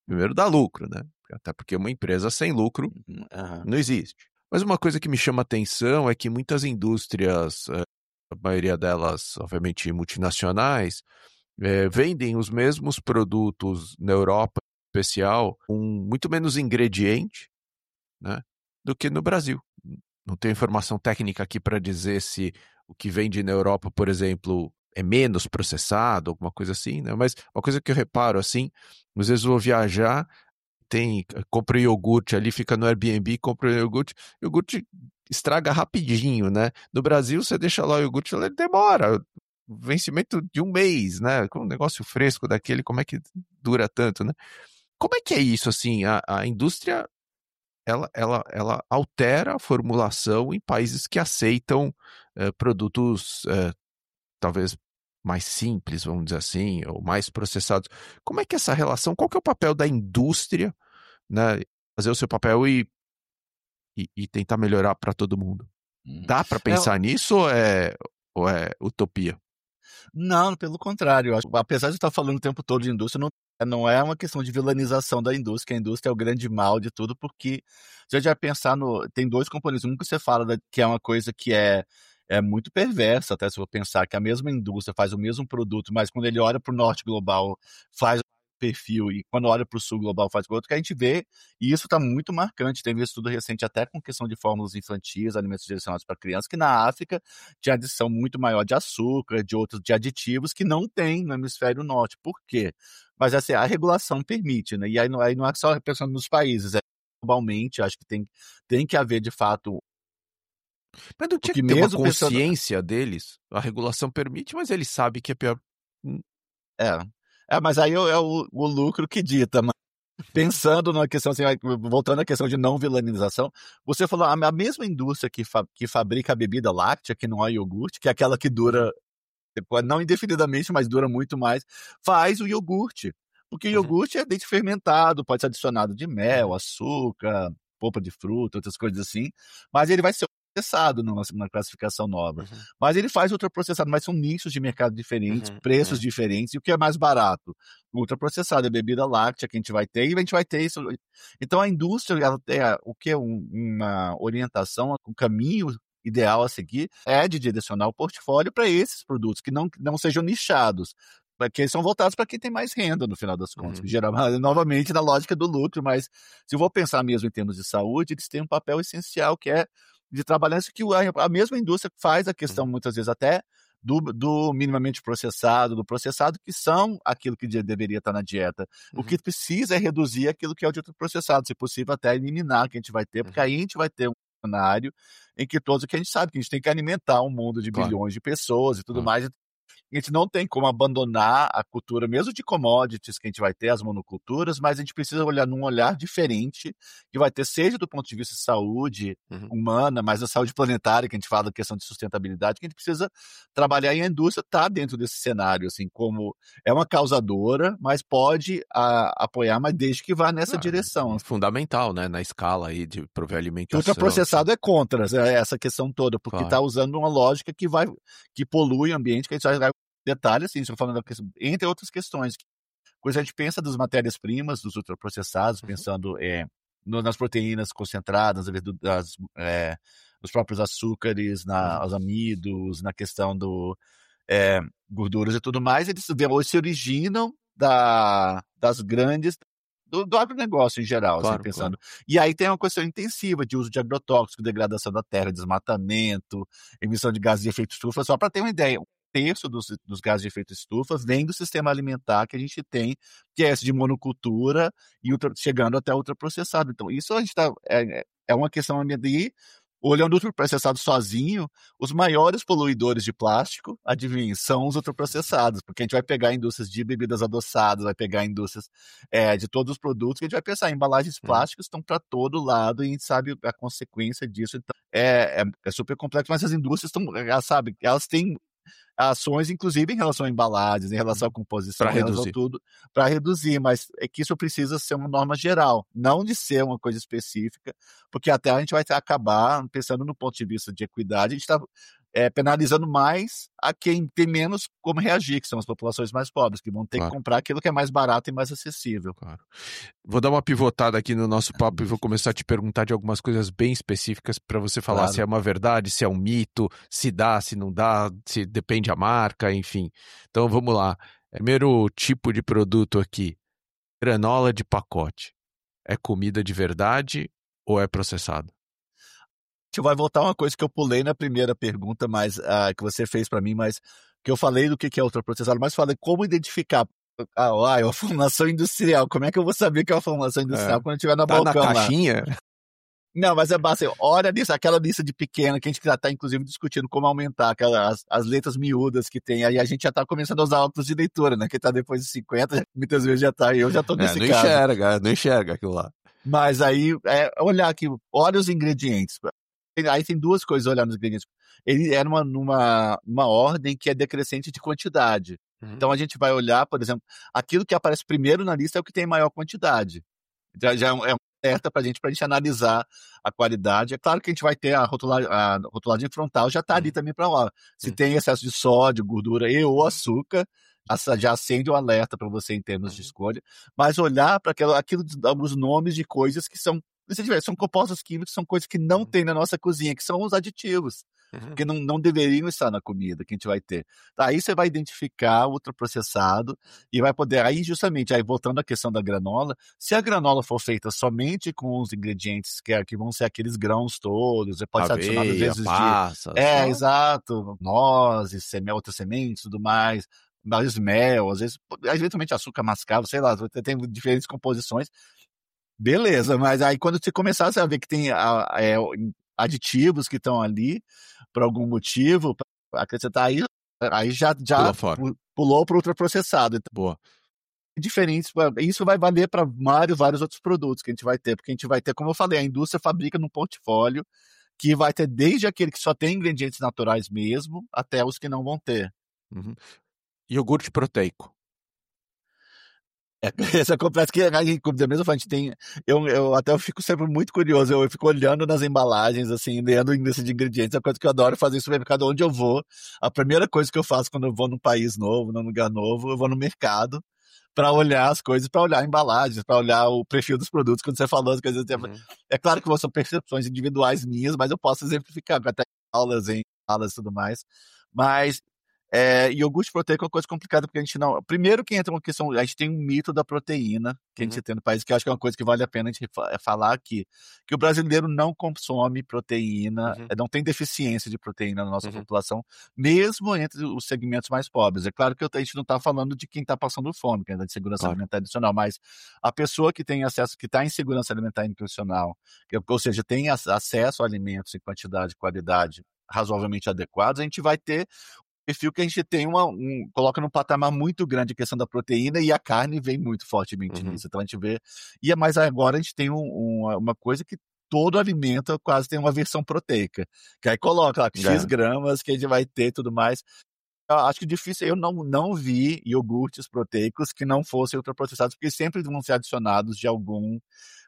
[SPEAKER 1] Primeiro dá lucro, né? Até porque uma empresa sem lucro
[SPEAKER 2] Aham.
[SPEAKER 1] não existe. Mas uma coisa que me chama atenção é que muitas indústrias, a maioria delas, obviamente, multinacionais, vendem os mesmos produtos na Europa, em especial, com muito menos ingrediente, né, do que no Brasil. Não tenho informação técnica aqui para dizer se o que vende na Europa, por exemplo, é menos processado, alguma coisa assim, né? Mas uma coisa que eu reparo, assim, às vezes eu vou viajar, compra iogurte ali, fica no Airbnb, compra iogurte estraga rapidinho, né? No Brasil, você deixa lá o iogurte, ele demora, vencimento de um mês, né? Com um negócio fresco daquele, como é que dura tanto, né? Como é que é isso, assim? A indústria, ela altera a formulação em países que aceitam produtos talvez mais simples, vamos dizer assim, ou mais processados. Como é que é essa relação? Qual que é o papel da indústria, né? Fazer o seu papel e tentar melhorar para todo mundo.
[SPEAKER 2] Hum.
[SPEAKER 1] Dá para
[SPEAKER 2] É,
[SPEAKER 1] pensar nisso ou é utopia?
[SPEAKER 2] não, pelo contrário, eu acho, apesar de estar falando o tempo todo de indústria, não é uma questão de vilanização da indústria, que a indústria é o grande mal de tudo, porque se a gente vai pensar no. Tem dois componentes. Um que você fala que é uma coisa que é muito perversa, até se eu pensar que a mesma indústria faz o mesmo produto, mas quando ele olha para o norte global, faz perfil, e quando olha para o sul global faz outro, que a gente vê, e isso está muito marcante. Teve um estudo recente até com questão de fórmulas infantis, alimentos direcionados para crianças, que na África tinha adição muito maior de açúcar, de outros de aditivos que não tem no hemisfério norte. Por quê? Mas assim, a regulação permite, né? E aí não é só pensando nos países, é globalmente, acho que tem que haver de fato,
[SPEAKER 1] Mas não tinha
[SPEAKER 2] porque
[SPEAKER 1] que ter uma
[SPEAKER 2] mesmo pensando.
[SPEAKER 1] consciência deles? A regulação permite, mas ele sabe que é pior.
[SPEAKER 2] É, mas aí é o lucro que dita, mas pensando na questão, assim, voltando à questão de não vilanização, você falou a mesma indústria que fabrica a bebida láctea, que não é iogurte, que é aquela que
[SPEAKER 1] Uhum,
[SPEAKER 2] dura, não indefinidamente, mas dura muito mais, faz o iogurte. Porque o
[SPEAKER 1] uhum,
[SPEAKER 2] iogurte é leite fermentado, pode ser adicionado de mel,
[SPEAKER 1] uhum,
[SPEAKER 2] açúcar, polpa de fruta, outras coisas assim, mas ele vai ser processado na classificação nova.
[SPEAKER 1] uhum,
[SPEAKER 2] Mas ele faz ultraprocessado, mas são nichos de mercado diferentes,
[SPEAKER 1] uhum,
[SPEAKER 2] preços
[SPEAKER 1] uhum,
[SPEAKER 2] diferentes, e o que é mais barato? Ultraprocessado, é bebida láctea que a gente vai ter, e a gente vai ter isso. Então a indústria, ela tem o que é uma orientação, um caminho ideal a seguir é de direcionar o portfólio para esses produtos que não sejam nichados, porque eles são voltados para quem tem mais renda, no final das contas, que
[SPEAKER 1] uhum,
[SPEAKER 2] geral, novamente na lógica do lucro, mas se eu vou pensar mesmo em termos de saúde, eles têm um papel essencial que é de trabalhar isso que a mesma indústria faz a questão,
[SPEAKER 1] uhum,
[SPEAKER 2] muitas vezes até, do minimamente processado, do processado, que são aquilo que deveria estar na dieta. O
[SPEAKER 1] uhum,
[SPEAKER 2] que precisa é reduzir aquilo que é o de ultraprocessado, se possível até eliminar que a gente vai ter, porque
[SPEAKER 1] uhum.
[SPEAKER 2] aí a gente vai ter um cenário em que todos, que a gente sabe que a gente tem que alimentar um mundo de
[SPEAKER 1] Claro,
[SPEAKER 2] bilhões de pessoas e tudo
[SPEAKER 1] claro.
[SPEAKER 2] mais, a gente não tem como abandonar a cultura, mesmo de commodities que a gente vai ter, as monoculturas, mas a gente precisa olhar num olhar diferente, que vai ter, seja do ponto de vista de saúde
[SPEAKER 1] Uhum.
[SPEAKER 2] humana, mas da saúde planetária, que a gente fala da questão de sustentabilidade, que a gente precisa trabalhar, e a indústria está dentro desse cenário, assim, como é uma causadora, mas pode apoiar, mas desde que vá nessa
[SPEAKER 1] Ah,
[SPEAKER 2] direção.
[SPEAKER 1] é fundamental, né? Na escala aí de prover
[SPEAKER 2] Que
[SPEAKER 1] alimentação, assim.
[SPEAKER 2] ultraprocessado é contra essa questão toda, porque está
[SPEAKER 1] Claro.
[SPEAKER 2] usando uma lógica que polui o ambiente, que a gente vai detalhe, assim, estou falando da questão, entre outras questões. Quando a gente pensa das matérias-primas, dos ultraprocessados,
[SPEAKER 1] Uhum,
[SPEAKER 2] pensando nas proteínas concentradas, dos próprios açúcares,
[SPEAKER 1] uhum,
[SPEAKER 2] os amidos, na questão é, gorduras e tudo mais, eles hoje se originam das grandes, do agronegócio em geral, assim,
[SPEAKER 1] claro,
[SPEAKER 2] pensando.
[SPEAKER 1] claro.
[SPEAKER 2] E aí tem uma questão intensiva de uso de agrotóxicos, degradação da terra, desmatamento, emissão de gases de efeito estufa. Só para ter uma ideia, um terço dos gases de efeito estufa vem do sistema alimentar que a gente tem, que é esse de monocultura e chegando até ultraprocessado. Então, isso a gente é uma questão de olhando o ultraprocessado sozinho, os maiores poluidores de plástico, adivinhe, são os ultraprocessados, porque a gente vai pegar indústrias de bebidas adoçadas, vai pegar indústrias de todos os produtos, que a gente vai pensar, embalagens
[SPEAKER 1] Uhum,
[SPEAKER 2] plásticas estão para todo lado e a gente sabe a consequência disso. Então, é super complexo, mas as indústrias estão, sabe, elas têm ações, inclusive em relação a embalagens, em relação à composição, em relação a tudo, para reduzir, mas é que isso precisa ser uma norma geral, não de ser uma coisa específica, porque até a gente vai acabar, pensando no ponto de vista de equidade, a gente está penalizando mais a quem tem menos como reagir, que são as populações mais pobres, que vão ter que comprar aquilo que é mais barato e mais acessível.
[SPEAKER 1] Claro. Vou dar uma pivotada aqui no nosso papo e vou começar a te perguntar de algumas coisas bem específicas para você falar se é uma verdade, se é um mito, se dá, se não dá, se depende a marca, enfim. Então vamos lá. Primeiro tipo de produto aqui, granola de pacote. É comida de verdade ou é processado?
[SPEAKER 2] A gente vai voltar a uma coisa que eu pulei na primeira pergunta, mas que você fez para mim, mas que eu falei do que é ultraprocessado, mas falei como identificar. É uma formulação industrial. Como é que eu vou saber que é uma formulação industrial quando estiver na balcão
[SPEAKER 1] na caixinha?
[SPEAKER 2] Lá? Não, mas é básico. Olha nisso, aquela lista de pequena que a gente já está, inclusive, discutindo como aumentar as letras miúdas que tem. Aí a gente já está começando a usar óculos de leitura, né? Quem está depois de 50, muitas vezes já está. Eu já estou nesse caso.
[SPEAKER 1] Não enxerga aquilo lá.
[SPEAKER 2] Mas aí, olhar aqui, olha os ingredientes. Aí tem duas coisas a olhar nos ingredientes. Ele é numa ordem que é decrescente de quantidade. Então a gente vai olhar, por exemplo, aquilo que aparece primeiro na lista é o que tem maior quantidade. Já é uma alerta para a gente analisar a qualidade. É claro que a gente vai ter a rotulagem frontal, já está ali também para lá. Se tem excesso de sódio, gordura ou açúcar, já acende o alerta para você em termos de escolha. Mas olhar para os nomes de coisas que são compostos químicos, são coisas que não tem na nossa cozinha, que são os aditivos, que não deveriam estar na comida que a gente vai ter. Aí você vai identificar o ultraprocessado e vai poder, aí justamente, voltando à questão da granola, se a granola for feita somente com os ingredientes que vão ser aqueles grãos todos, você pode adicionar às vezes
[SPEAKER 1] passas,
[SPEAKER 2] exato, nozes, outras sementes, tudo mais, mais mel, às vezes, eventualmente açúcar mascavo, sei lá, tem diferentes composições. Beleza, mas aí quando você começar a ver que tem aditivos que estão ali por algum motivo, para acrescentar aí já pulou para o ultraprocessado. Então,
[SPEAKER 1] boa.
[SPEAKER 2] Diferentes, isso vai valer para vários outros produtos que a gente vai ter, porque a gente vai ter, como eu falei, a indústria fabrica num portfólio que vai ter desde aquele que só tem ingredientes naturais mesmo, até os que não vão ter.
[SPEAKER 1] Iogurte proteico.
[SPEAKER 2] Essa completa que da mesma forma, a gente tem. Eu fico sempre muito curioso, eu fico olhando nas embalagens, assim, lendo a lista de ingredientes, é uma coisa que eu adoro fazer no supermercado onde eu vou. A primeira coisa que eu faço quando eu vou num país novo, num lugar novo, eu vou no mercado para olhar as coisas, para olhar embalagens, para olhar o perfil dos produtos, quando você falou as coisas. É claro que são percepções individuais minhas, mas eu posso exemplificar, até aulas e tudo mais. Mas iogurte proteico é uma coisa complicada, porque a gente não. Primeiro que entra uma questão, a gente tem um mito da proteína que a gente tem no país, que eu acho que é uma coisa que vale a pena a gente falar aqui, que o brasileiro não consome proteína, não tem deficiência de proteína na nossa população, mesmo entre os segmentos mais pobres. É claro que a gente não está falando de quem está passando fome, que é de segurança alimentar nutricional, mas a pessoa que tem acesso, que está em segurança alimentar e nutricional, ou seja, tem acesso a alimentos em quantidade e qualidade razoavelmente adequados, a gente vai ter perfil que a gente tem coloca num patamar muito grande a questão da proteína, e a carne vem muito fortemente nisso. Então a gente vê. Mas agora a gente tem uma coisa que todo alimento quase tem uma versão proteica, que aí coloca lá, X gramas que a gente vai ter e tudo mais. Eu acho que difícil, eu não vi iogurtes proteicos que não fossem ultraprocessados, porque sempre vão ser adicionados de algum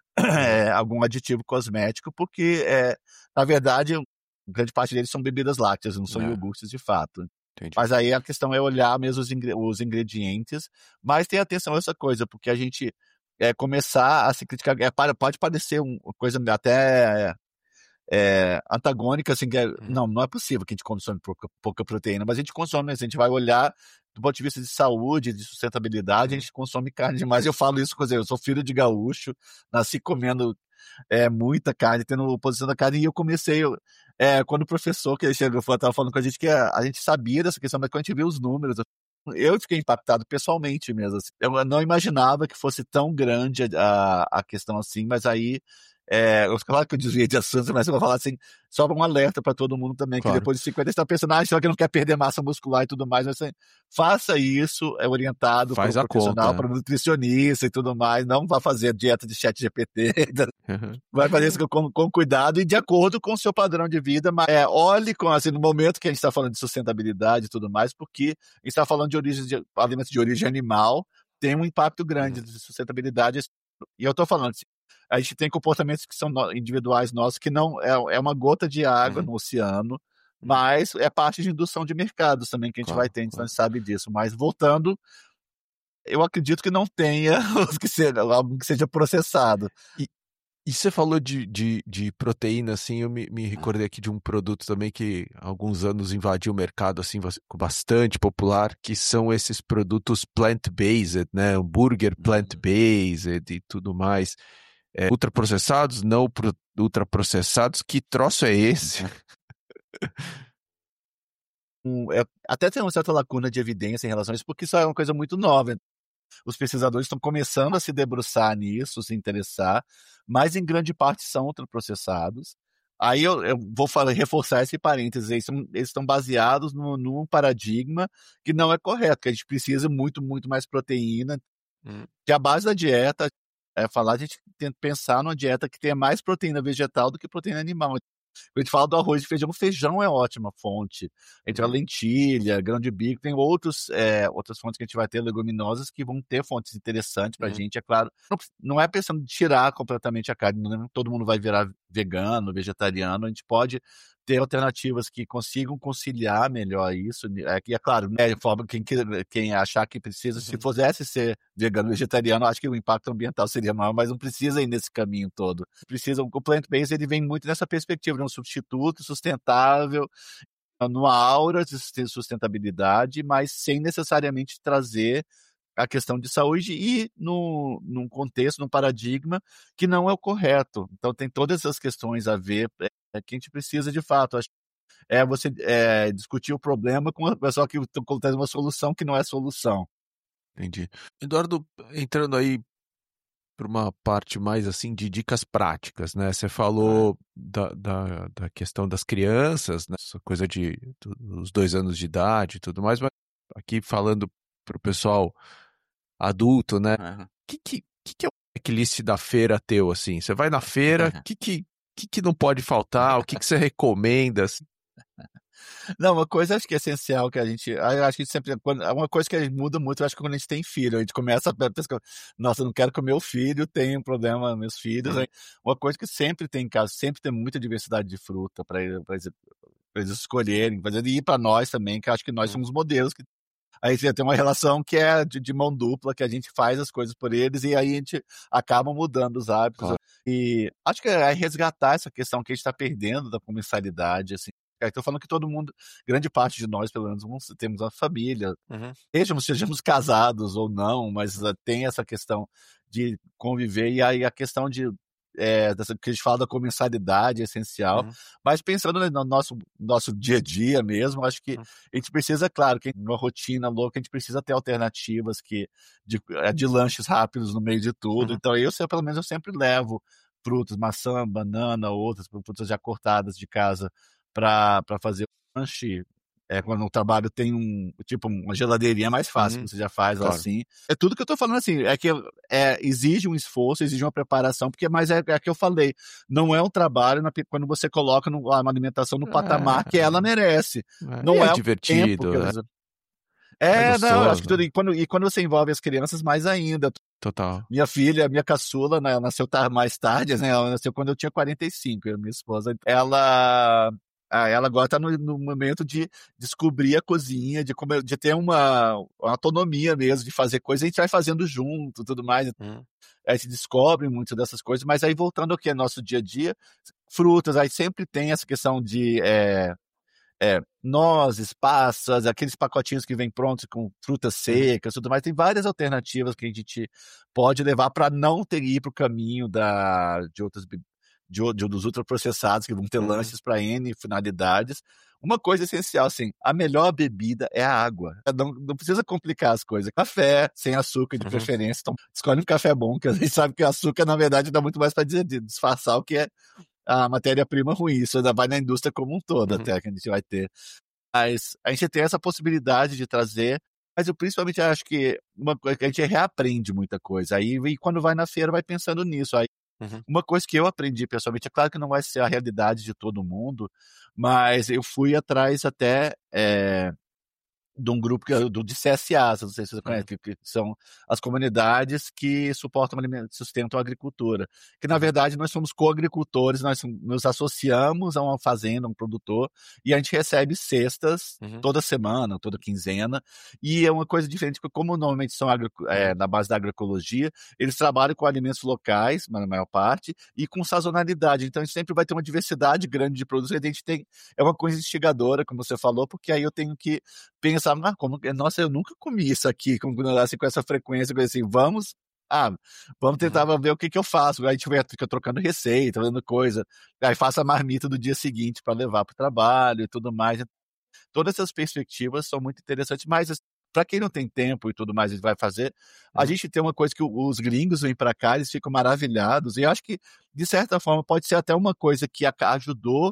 [SPEAKER 2] aditivo cosmético, porque, na verdade, grande parte deles são bebidas lácteas, não são iogurtes de fato. Entendi. Mas aí a questão é olhar mesmo os ingredientes, mas ter atenção a essa coisa, porque a gente começar a se criticar, pode parecer uma coisa até antagônica, assim, não é possível que a gente consome pouca proteína, mas a gente consome, a gente vai olhar do ponto de vista de saúde, de sustentabilidade, a gente consome carne demais. Eu falo isso, eu sou filho de gaúcho, nasci comendo muita carne, tendo oposição da carne, e eu comecei, quando o professor que chegou, estava falando com a gente, que a gente sabia dessa questão, mas quando a gente viu os números, eu fiquei impactado pessoalmente mesmo. Assim. Eu não imaginava que fosse tão grande a questão assim, mas aí Claro que eu desviei de assunto, mas eu vou falar assim, só um alerta para todo mundo também, que
[SPEAKER 1] Claro.
[SPEAKER 2] depois de 50 você está pensando, será que não quer perder massa muscular e tudo mais, mas assim, faça isso, orientado por um
[SPEAKER 1] Faz a
[SPEAKER 2] profissional,
[SPEAKER 1] conta.
[SPEAKER 2] para um nutricionista e tudo mais, não vá fazer dieta de chat GPT,
[SPEAKER 1] Uhum.
[SPEAKER 2] vai fazer isso com cuidado e de acordo com o seu padrão de vida, mas olhe assim, no momento que a gente está falando de sustentabilidade e tudo mais, porque a gente está falando de alimentos de origem animal, tem um impacto grande de sustentabilidade, e eu estou falando assim, a gente tem comportamentos que são individuais nossos, que não é uma gota de água no oceano, mas é parte de indução de mercados também que a gente vai
[SPEAKER 1] Claro,
[SPEAKER 2] ter, a gente não
[SPEAKER 1] claro.
[SPEAKER 2] sabe disso. Mas voltando, eu acredito que não tenha algo que seja processado.
[SPEAKER 1] E você falou de proteína, assim, eu me recordei aqui de um produto também que há alguns anos invadiu o mercado, assim, bastante popular, que são esses produtos plant-based, né? Hambúrguer plant-based e tudo mais. Ultraprocessados, não ultraprocessados, que troço é esse?
[SPEAKER 2] Até tem uma certa lacuna de evidência em relação a isso, porque isso é uma coisa muito nova. Os pesquisadores estão começando a se debruçar nisso, se interessar, mas em grande parte são ultraprocessados. Aí eu vou reforçar esse parênteses, eles estão baseados num paradigma que não é correto, que a gente precisa muito, muito mais proteína, que a base da dieta falar, a gente tem que pensar numa dieta que tenha mais proteína vegetal do que proteína animal. Quando a gente fala do arroz e feijão, o feijão é ótima fonte. Entre a lentilha, grão de bico, tem outras fontes que a gente vai ter, leguminosas, que vão ter fontes interessantes para a gente, é claro. Não é pensando em tirar completamente a carne, não, todo mundo vai virar vegano, vegetariano, a gente pode ter alternativas que consigam conciliar melhor isso. E é claro, né, forma quem achar que precisa, se pudesse ser vegano, vegetariano, acho que o impacto ambiental seria maior, mas não precisa ir nesse caminho todo. O plant-based ele vem muito nessa perspectiva de um substituto sustentável, numa aura de sustentabilidade, mas sem necessariamente trazer a questão de saúde e num contexto, num paradigma que não é o correto. Então tem todas essas questões a ver, que a gente precisa de fato. Acho você discutir o problema com o pessoal que traz uma solução que não é solução.
[SPEAKER 1] Entendi. Eduardo, entrando aí para uma parte mais assim de dicas práticas, né? Você falou da questão das crianças, né? Essa coisa dos 2 anos de idade e tudo mais, mas aqui falando para o pessoal adulto, né? O que é o checklist da feira teu, assim? Você vai na feira, o que não pode faltar? O que você recomenda? Assim?
[SPEAKER 2] Não, uma coisa acho que é essencial que a gente. Eu acho que sempre. Uma coisa que a gente muda muito, eu acho que quando a gente tem filho, a gente começa a pensar, nossa, eu não quero que o meu filho tenha um problema, meus filhos. Aí, uma coisa que sempre tem em casa, sempre tem muita diversidade de fruta para eles escolherem, e para nós também, que eu acho que nós somos modelos. Aí você tem uma relação que é de mão dupla, que a gente faz as coisas por eles e aí a gente acaba mudando os hábitos. Claro. E acho que é resgatar essa questão que a gente está perdendo da comensalidade, assim. Estou falando que todo mundo, grande parte de nós, pelo menos, temos uma família, sejamos casados ou não, mas tem essa questão de conviver e aí a questão dessa que a gente fala da comensalidade é essencial, mas pensando no nosso dia a dia mesmo, acho que a gente precisa, claro, que numa rotina louca, a gente precisa ter alternativas de lanches rápidos no meio de tudo, então pelo menos eu sempre levo frutas, maçã, banana, outras frutas já cortadas de casa para fazer o lanche. Quando o trabalho tem uma geladeirinha mais fácil, que você já faz claro. Assim. É tudo que eu tô falando assim, que exige um esforço, exige uma preparação, mas é que eu falei, não é um trabalho quando você coloca uma alimentação no patamar que ela merece. Não é
[SPEAKER 1] divertido,
[SPEAKER 2] tempo, não, eu acho que e quando você envolve as crianças, mais ainda.
[SPEAKER 1] Total.
[SPEAKER 2] Minha filha, minha caçula, né, nasceu mais tarde, né, ela nasceu quando eu tinha 45, minha esposa, ela agora está no momento de descobrir a cozinha, de ter uma autonomia mesmo, de fazer coisas, a gente vai fazendo junto, tudo mais. Aí se descobre muito dessas coisas, mas aí voltando ao que é nosso dia a dia, frutas, aí sempre tem essa questão de nozes, passas, aqueles pacotinhos que vêm prontos com frutas secas, tudo mais. Tem várias alternativas que a gente pode levar para não ter ir para o caminho de outras dos ultraprocessados, que vão ter
[SPEAKER 1] Uhum.
[SPEAKER 2] lanches para N finalidades. Uma coisa essencial, assim, a melhor bebida é a água. Não precisa complicar as coisas. Café, sem açúcar de
[SPEAKER 1] Uhum.
[SPEAKER 2] preferência. Então, escolhe um café bom, que a gente sabe que o açúcar, na verdade, dá muito mais para disfarçar o que é a matéria-prima ruim. Isso ainda vai na indústria como um todo,
[SPEAKER 1] Uhum.
[SPEAKER 2] até que a gente vai ter. Mas a gente tem essa possibilidade de trazer, mas eu principalmente acho que uma coisa que a gente reaprende muita coisa. Aí, e quando vai na feira, vai pensando nisso. Aí,
[SPEAKER 1] Uhum.
[SPEAKER 2] uma coisa que eu aprendi pessoalmente, é claro que não vai ser a realidade de todo mundo, mas eu fui atrás até de um grupo de CSAs, não sei se você conhece,
[SPEAKER 1] Uhum.
[SPEAKER 2] que são as comunidades que sustentam a agricultura. Que, na
[SPEAKER 1] Uhum.
[SPEAKER 2] verdade, nós somos co-agricultores, nós nos associamos a uma fazenda, um produtor, e a gente recebe cestas
[SPEAKER 1] Uhum.
[SPEAKER 2] toda semana, toda quinzena, e é uma coisa diferente, porque como normalmente são
[SPEAKER 1] Uhum.
[SPEAKER 2] na base da agroecologia, eles trabalham com alimentos locais, na maior parte, e com sazonalidade. Então, a gente sempre vai ter uma diversidade grande de produtos, e a gente tem, é uma coisa instigadora, como você falou, porque aí eu tenho que pensar, nossa, eu nunca comi isso aqui, assim, com essa frequência, coisa assim, vamos tentar
[SPEAKER 1] Uhum.
[SPEAKER 2] ver o que eu faço. Aí a gente fica trocando receita, fazendo coisa, aí faço a marmita do dia seguinte para levar para o trabalho e tudo mais. Todas essas perspectivas são muito interessantes, mas para quem não tem tempo e tudo mais, ele vai fazer. A
[SPEAKER 1] Uhum.
[SPEAKER 2] gente tem uma coisa que os gringos vêm para cá, eles ficam maravilhados, e eu acho que, de certa forma, pode ser até uma coisa que ajudou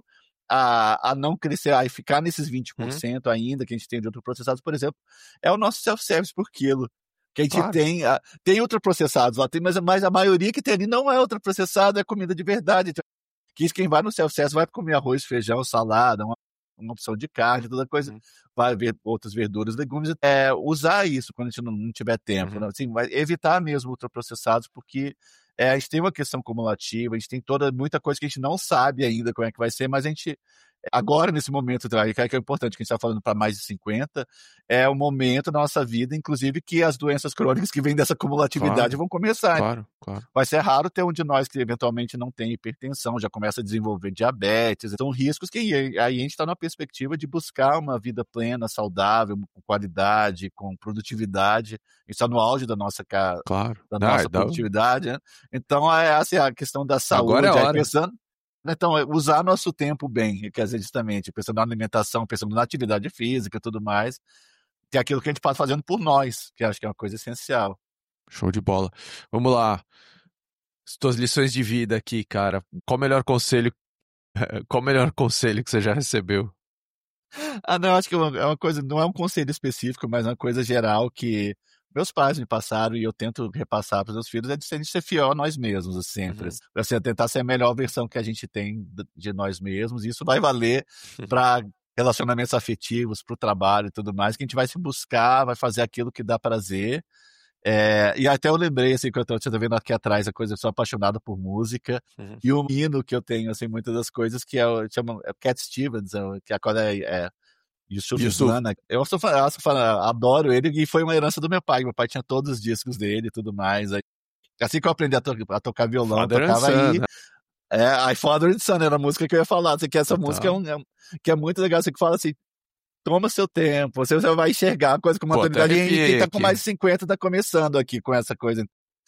[SPEAKER 2] a não crescer, a ficar nesses
[SPEAKER 1] Uhum.
[SPEAKER 2] 20% ainda que a gente tem de ultraprocessados, por exemplo, é o nosso self-service por quilo. Que a gente
[SPEAKER 1] Claro.
[SPEAKER 2] tem ultraprocessados lá, mas a maioria que tem ali não é ultraprocessado, é comida de verdade. Então, que quem vai no self-service vai comer arroz, feijão, salada, uma opção de carne, toda coisa,
[SPEAKER 1] Uhum.
[SPEAKER 2] vai ver outras verduras, legumes, usar isso quando a gente não tiver tempo,
[SPEAKER 1] Uhum.
[SPEAKER 2] né? Assim, vai evitar mesmo ultraprocessados, porque a gente tem uma questão cumulativa, a gente tem muita coisa que a gente não sabe ainda como é que vai ser, mas a gente, agora nesse momento, que é importante, que a gente está falando para mais de 50, é o momento da nossa vida, inclusive, que as doenças crônicas que vêm dessa cumulatividade
[SPEAKER 1] Claro,
[SPEAKER 2] vão começar.
[SPEAKER 1] claro, claro.
[SPEAKER 2] Vai ser raro ter um de nós que eventualmente não tem hipertensão, já começa a desenvolver diabetes. Então, riscos que aí a gente está na perspectiva de buscar uma vida plena, saudável, com qualidade, com produtividade. A gente está no auge
[SPEAKER 1] Claro.
[SPEAKER 2] da
[SPEAKER 1] Ah,
[SPEAKER 2] nossa produtividade, né? Então, assim, a questão da
[SPEAKER 1] agora é
[SPEAKER 2] saúde, aí
[SPEAKER 1] hora.
[SPEAKER 2] pensando. Então, usar nosso tempo bem, quer dizer, justamente, pensando na alimentação, pensando na atividade física e tudo mais, que é aquilo que a gente pode fazendo por nós, que acho que é uma coisa essencial.
[SPEAKER 1] Show de bola. Vamos lá. As tuas lições de vida aqui, cara. Qual o melhor conselho, qual o melhor conselho que você já recebeu?
[SPEAKER 2] Não, acho que é uma coisa, não é um conselho específico, mas é uma coisa geral que meus pais me passaram e eu tento repassar para os meus filhos, é de a gente ser fiel a nós mesmos, sempre.
[SPEAKER 1] Uhum.
[SPEAKER 2] Assim, tentar ser a melhor versão que a gente tem de nós mesmos, e isso vai valer para relacionamentos afetivos, para o trabalho e tudo mais, que a gente vai se buscar, vai fazer aquilo que dá prazer. E até eu lembrei, assim, que eu tô vendo aqui atrás, a coisa, eu sou apaixonado por música,
[SPEAKER 1] Uhum.
[SPEAKER 2] e o hino que eu tenho, assim, muitas das coisas, que é o Cat Stevens, que agora é Yusuf
[SPEAKER 1] Yusuf.
[SPEAKER 2] Islam, né? Adoro ele, e foi uma herança do meu pai. Meu pai tinha todos os discos dele e tudo mais. Aí, assim que eu aprendi a tocar violão, eu
[SPEAKER 1] Father and
[SPEAKER 2] tocava
[SPEAKER 1] Son,
[SPEAKER 2] aí.
[SPEAKER 1] né?
[SPEAKER 2] I Father and Son era a música que eu ia falar. Assim, que essa música
[SPEAKER 1] Total.
[SPEAKER 2] que é muito legal. Assim, que fala assim, toma seu tempo, você vai enxergar a coisa com
[SPEAKER 1] Pô, até
[SPEAKER 2] maturidade. E quem
[SPEAKER 1] arrepiei
[SPEAKER 2] tá com
[SPEAKER 1] aqui.
[SPEAKER 2] mais de 50 tá começando aqui com essa coisa.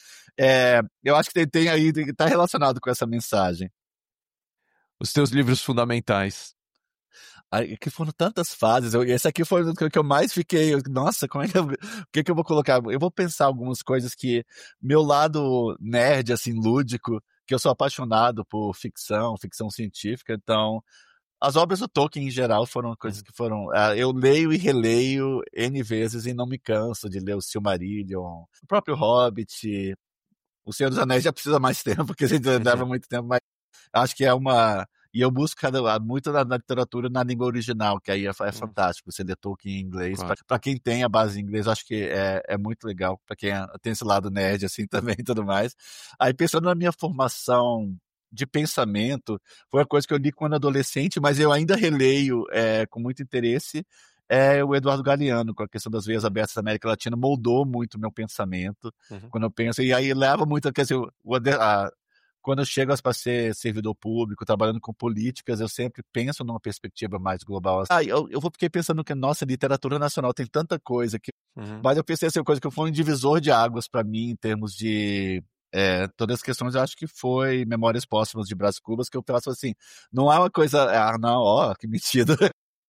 [SPEAKER 2] Eu acho que tem aí, tá relacionado com essa mensagem.
[SPEAKER 1] Os teus livros fundamentais.
[SPEAKER 2] Aí, que foram tantas fases, esse aqui foi o que eu mais fiquei, nossa, como é que o que eu vou colocar? Eu vou pensar algumas coisas que, meu lado nerd, assim, lúdico, que eu sou apaixonado por ficção científica, então, as obras do Tolkien, em geral, foram coisas
[SPEAKER 1] Uhum.
[SPEAKER 2] que foram, eu leio e releio N vezes e não me canso de ler o Silmarillion, o próprio Hobbit, o Senhor dos Anéis já precisa mais tempo, porque a gente leva
[SPEAKER 1] Uhum.
[SPEAKER 2] muito tempo, mas acho que é uma. E eu busco muito na literatura na língua original, que aí é
[SPEAKER 1] Uhum.
[SPEAKER 2] fantástico. Você lê Tolkien em inglês.
[SPEAKER 1] Claro.
[SPEAKER 2] Para quem tem a base em inglês, acho que é muito legal. Para quem tem esse lado nerd assim também e tudo mais. Aí pensando na minha formação de pensamento, foi uma coisa que eu li quando adolescente, mas eu ainda releio com muito interesse. É o Eduardo Galeano, com a questão das veias abertas da América Latina, moldou muito o meu pensamento.
[SPEAKER 1] Uhum.
[SPEAKER 2] Quando eu penso, e aí leva muito, quer dizer, quando eu chego para ser servidor público, trabalhando com políticas, eu sempre penso numa perspectiva mais global. Eu fiquei pensando que, nossa, literatura nacional tem tanta coisa que.
[SPEAKER 1] Uhum.
[SPEAKER 2] Mas eu pensei assim, uma coisa que foi um divisor de águas para mim em termos de todas as questões, eu acho que foi Memórias Póstumas de Brás Cubas, que eu faço assim, não é uma coisa, não, ó, que mentira.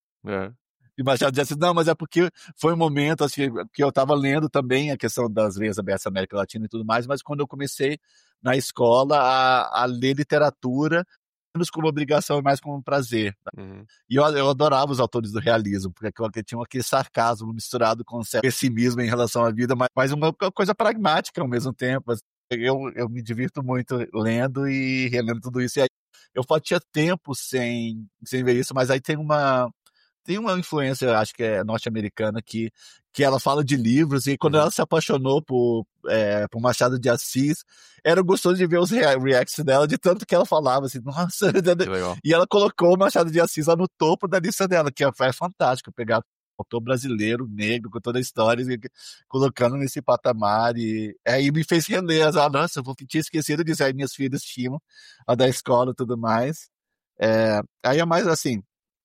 [SPEAKER 1] É.
[SPEAKER 2] E Machado de Assis, não, mas é porque foi um momento assim, que eu estava lendo também a questão das leis abertas da América Latina e tudo mais, mas quando eu comecei na escola a ler literatura, menos como obrigação e mais como prazer.
[SPEAKER 1] Uhum.
[SPEAKER 2] E eu adorava os autores do realismo, porque tinham aquele sarcasmo misturado com certo pessimismo em relação à vida, mas uma coisa pragmática ao mesmo tempo. Eu me divirto muito lendo e relendo tudo isso. E aí, eu tinha tempo sem ver isso, mas aí tem uma influência, acho que é norte-americana, que ela fala de livros, e quando ela se apaixonou por Machado de Assis, era gostoso de ver os reacts dela, de tanto que ela falava, assim, nossa,
[SPEAKER 1] Que legal.
[SPEAKER 2] e ela colocou o Machado de Assis lá no topo da lista dela, que é fantástico, pegar autor brasileiro, negro, com toda a história, e colocando nesse patamar, e aí me fez reler, nossa, eu tinha esquecido disso, aí minhas filhas tinham, a da escola e tudo mais. Aí é mais assim,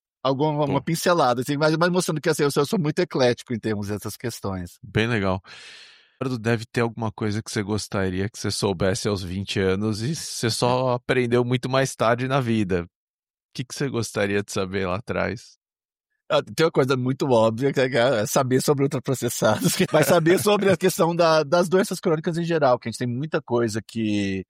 [SPEAKER 2] uma
[SPEAKER 1] Pô,
[SPEAKER 2] pincelada, assim, mas mostrando que assim, eu sou muito eclético em termos dessas questões.
[SPEAKER 1] bem legal. Ricardo, deve ter alguma coisa que você gostaria que você soubesse aos 20 anos e você só aprendeu muito mais tarde na vida. O que você gostaria de saber lá atrás?
[SPEAKER 2] Tem uma coisa muito óbvia, que é saber sobre ultraprocessados, mas saber sobre a questão das doenças crônicas em geral, que a gente tem muita coisa que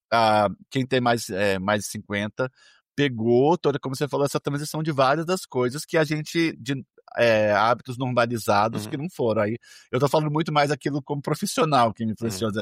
[SPEAKER 2] quem tem mais de 50 pegou toda, como você falou, essa transição de várias das coisas que a gente, hábitos normalizados que
[SPEAKER 1] Uhum,
[SPEAKER 2] não foram. Aí eu tô falando muito mais aquilo como profissional que me
[SPEAKER 1] uhum,
[SPEAKER 2] influenciou.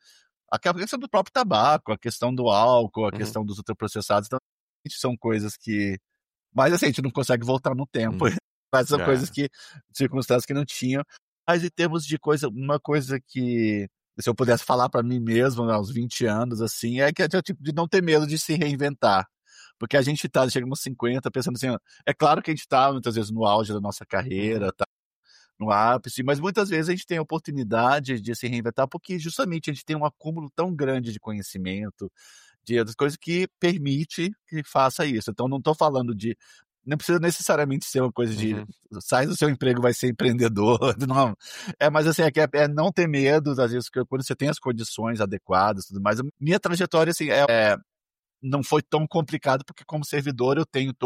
[SPEAKER 2] A questão do próprio tabaco, a questão do álcool, a
[SPEAKER 1] uhum,
[SPEAKER 2] questão dos ultraprocessados, então, são coisas que. Mas assim, a gente não consegue voltar no tempo.
[SPEAKER 1] uhum.
[SPEAKER 2] Mas são coisas
[SPEAKER 1] É,
[SPEAKER 2] que. Circunstâncias que não tinham. Mas em termos de coisa, uma coisa que. Se eu pudesse falar para mim mesmo, né, aos 20 anos, assim, é que é o tipo de não ter medo de se reinventar. Porque a gente chega nos 50 pensando assim, ó, é claro que a gente tá muitas vezes no auge da nossa
[SPEAKER 1] uhum,
[SPEAKER 2] carreira, tá no ápice, mas muitas vezes a gente tem a oportunidade de se reinventar porque justamente a gente tem um acúmulo tão grande de conhecimento, das coisas que permite que faça isso. Então não estou falando de, não precisa necessariamente ser uma coisa de
[SPEAKER 1] uhum,
[SPEAKER 2] sai do seu emprego, vai ser empreendedor, não. Mas assim, é não ter medo, às vezes, quando você tem as condições adequadas, tudo mais. Minha trajetória, assim, não foi tão complicado, porque como servidor eu tenho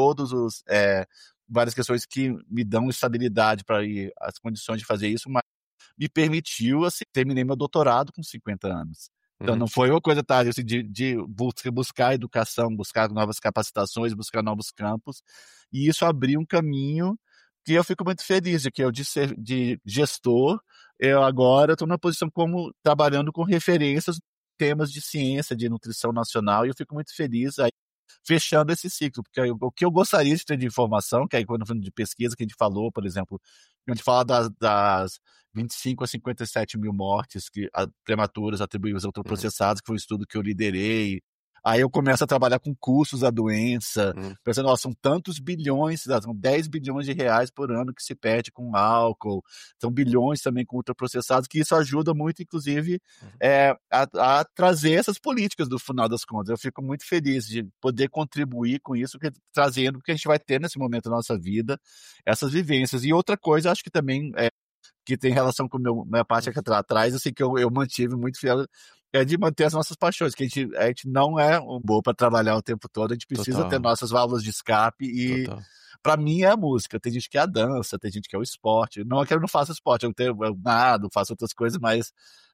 [SPEAKER 2] várias questões que me dão estabilidade para ir, as condições de fazer isso, mas me permitiu, assim, terminei meu doutorado com 50 anos. Então
[SPEAKER 1] uhum,
[SPEAKER 2] não foi uma coisa, tá, assim, de buscar educação, buscar novas capacitações, buscar novos campos, e isso abriu um caminho que eu fico muito feliz, de que eu de gestor, eu agora estou na posição como trabalhando com referências temas de ciência, de nutrição nacional, e eu fico muito feliz aí fechando esse ciclo, porque o que eu gostaria de ter de informação, que aí quando falando de pesquisa que a gente falou, por exemplo, a gente fala das 25 a 57 mil mortes prematuras atribuídas a
[SPEAKER 1] uhum,
[SPEAKER 2] ultraprocessados, que foi um estudo que eu liderei. Aí eu começo a trabalhar com custos da doença,
[SPEAKER 1] uhum,
[SPEAKER 2] pensando, são tantos bilhões, são 10 bilhões de reais por ano que se perde com álcool, são bilhões também com ultraprocessados, que isso ajuda muito, inclusive,
[SPEAKER 1] uhum.
[SPEAKER 2] a trazer essas políticas do final das contas. Eu fico muito feliz de poder contribuir com isso, trazendo, porque a gente vai ter nesse momento da nossa vida essas vivências. E outra coisa, acho que também que tem relação com minha parte aqui atrás, assim, que eu mantive muito fiel, é de manter as nossas paixões, que a gente não é um bom para trabalhar o tempo todo, a gente precisa ter
[SPEAKER 1] Total,
[SPEAKER 2] nossas válvulas de escape e
[SPEAKER 1] total.
[SPEAKER 2] para mim é a música, tem gente que é a dança, tem gente que é o esporte, não é que eu não faço esporte, eu nado, faço outras coisas, mas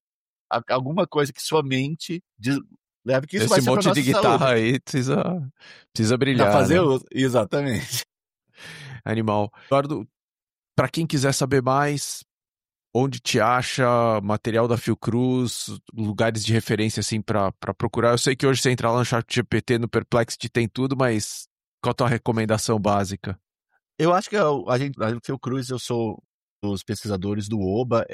[SPEAKER 2] alguma coisa que sua mente leve, que isso vai
[SPEAKER 1] Esse
[SPEAKER 2] ser para
[SPEAKER 1] monte de
[SPEAKER 2] nossa saúde.
[SPEAKER 1] guitarra aí precisa
[SPEAKER 2] Dá pra
[SPEAKER 1] brilhar,
[SPEAKER 2] fazer
[SPEAKER 1] né?
[SPEAKER 2] uso, exatamente.
[SPEAKER 1] Animal. Eduardo, para quem quiser saber mais, onde te acha, material da Fiocruz, lugares de referência assim para procurar. Eu sei que hoje você entra lá no ChatGPT, no Perplexity tem tudo, mas qual a tua recomendação básica?
[SPEAKER 2] Eu acho que a Fiocruz, eu sou dos pesquisadores do OBA,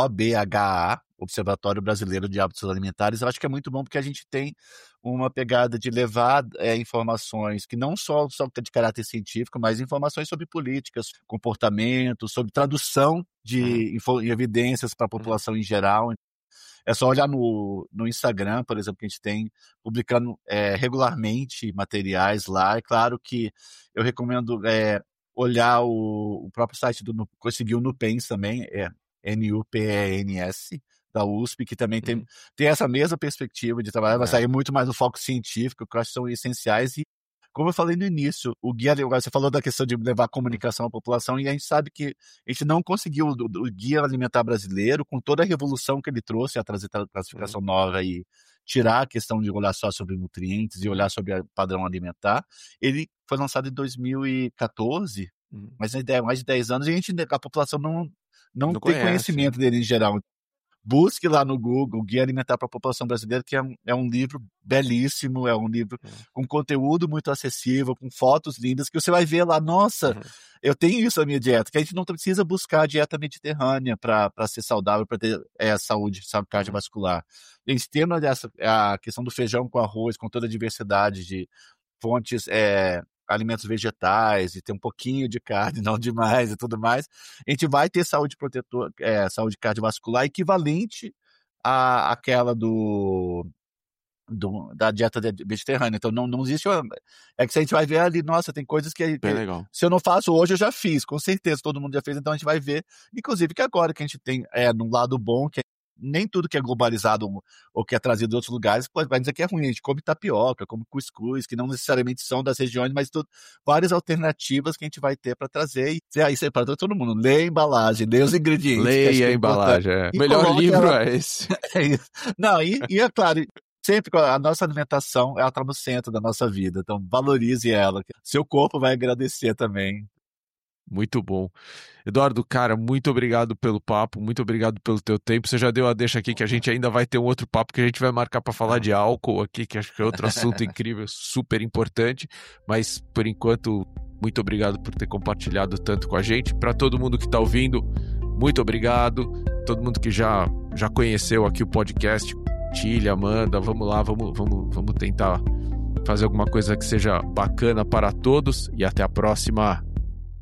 [SPEAKER 2] OBHA, Observatório Brasileiro de Hábitos Alimentares. Eu acho que é muito bom porque a gente tem uma pegada de levar informações que não só de caráter científico, mas informações sobre políticas, comportamento, sobre tradução
[SPEAKER 1] Uhum,
[SPEAKER 2] de evidências para a
[SPEAKER 1] uhum,
[SPEAKER 2] população em geral. É só olhar no Instagram, por exemplo, que a gente tem publicando regularmente materiais lá. É claro que eu recomendo olhar o próprio site conseguir o Nupens também, NUPENS, da USP, que também tem essa mesma perspectiva de trabalhar, vai sair muito mais do foco científico, que eu acho que são essenciais. E, como eu falei no início, o guia, você falou da questão de levar comunicação à população, e a gente sabe que a gente não conseguiu o guia alimentar brasileiro, com toda a revolução que ele trouxe, a trazer classificação nova e tirar a questão de olhar só sobre nutrientes e olhar sobre o padrão alimentar. Ele foi lançado em 2014, mas mais de 10 anos, e a população não tem conhecimento dele em geral. Busque lá no Google, Guia Alimentar para a População Brasileira, que é um livro belíssimo, é um livro com conteúdo muito acessível, com fotos lindas, que você vai ver lá, nossa, eu tenho isso na minha dieta, que a gente não precisa buscar a dieta mediterrânea para ser saudável, para ter saúde cardiovascular. A gente tem a questão do feijão com arroz, com toda a diversidade de fontes, alimentos vegetais, e ter um pouquinho de carne, não demais e tudo mais, a gente vai ter saúde saúde cardiovascular equivalente àquela da dieta mediterrânea. Então não existe é que se a gente vai ver ali, nossa, tem coisas que se eu não faço hoje, eu já fiz, com certeza, todo mundo já fez, então a gente vai ver, inclusive que agora que a gente tem num lado bom, que nem tudo que é globalizado ou que é trazido de outros lugares vai dizer que é ruim. A gente come tapioca, come cuscuz, que não necessariamente são das regiões, mas várias alternativas que a gente vai ter para trazer. E isso é para todo mundo. Lê a embalagem, lê os ingredientes.
[SPEAKER 1] Leia a embalagem. O melhor livro é esse.
[SPEAKER 2] É isso. Não, e é claro, sempre a nossa alimentação, ela está no centro da nossa vida. Então, valorize ela. Seu corpo vai agradecer também.
[SPEAKER 1] Muito bom. Eduardo, cara, muito obrigado pelo papo, muito obrigado pelo teu tempo. Você já deu a deixa aqui que a gente ainda vai ter um outro papo que a gente vai marcar para falar de álcool aqui, que acho que é outro assunto incrível, super importante, mas por enquanto, muito obrigado por ter compartilhado tanto com a gente. Para todo mundo que está ouvindo, muito obrigado. Todo mundo que já conheceu aqui o podcast, Tilha, Amanda, vamos lá, vamos tentar fazer alguma coisa que seja bacana para todos e até a próxima.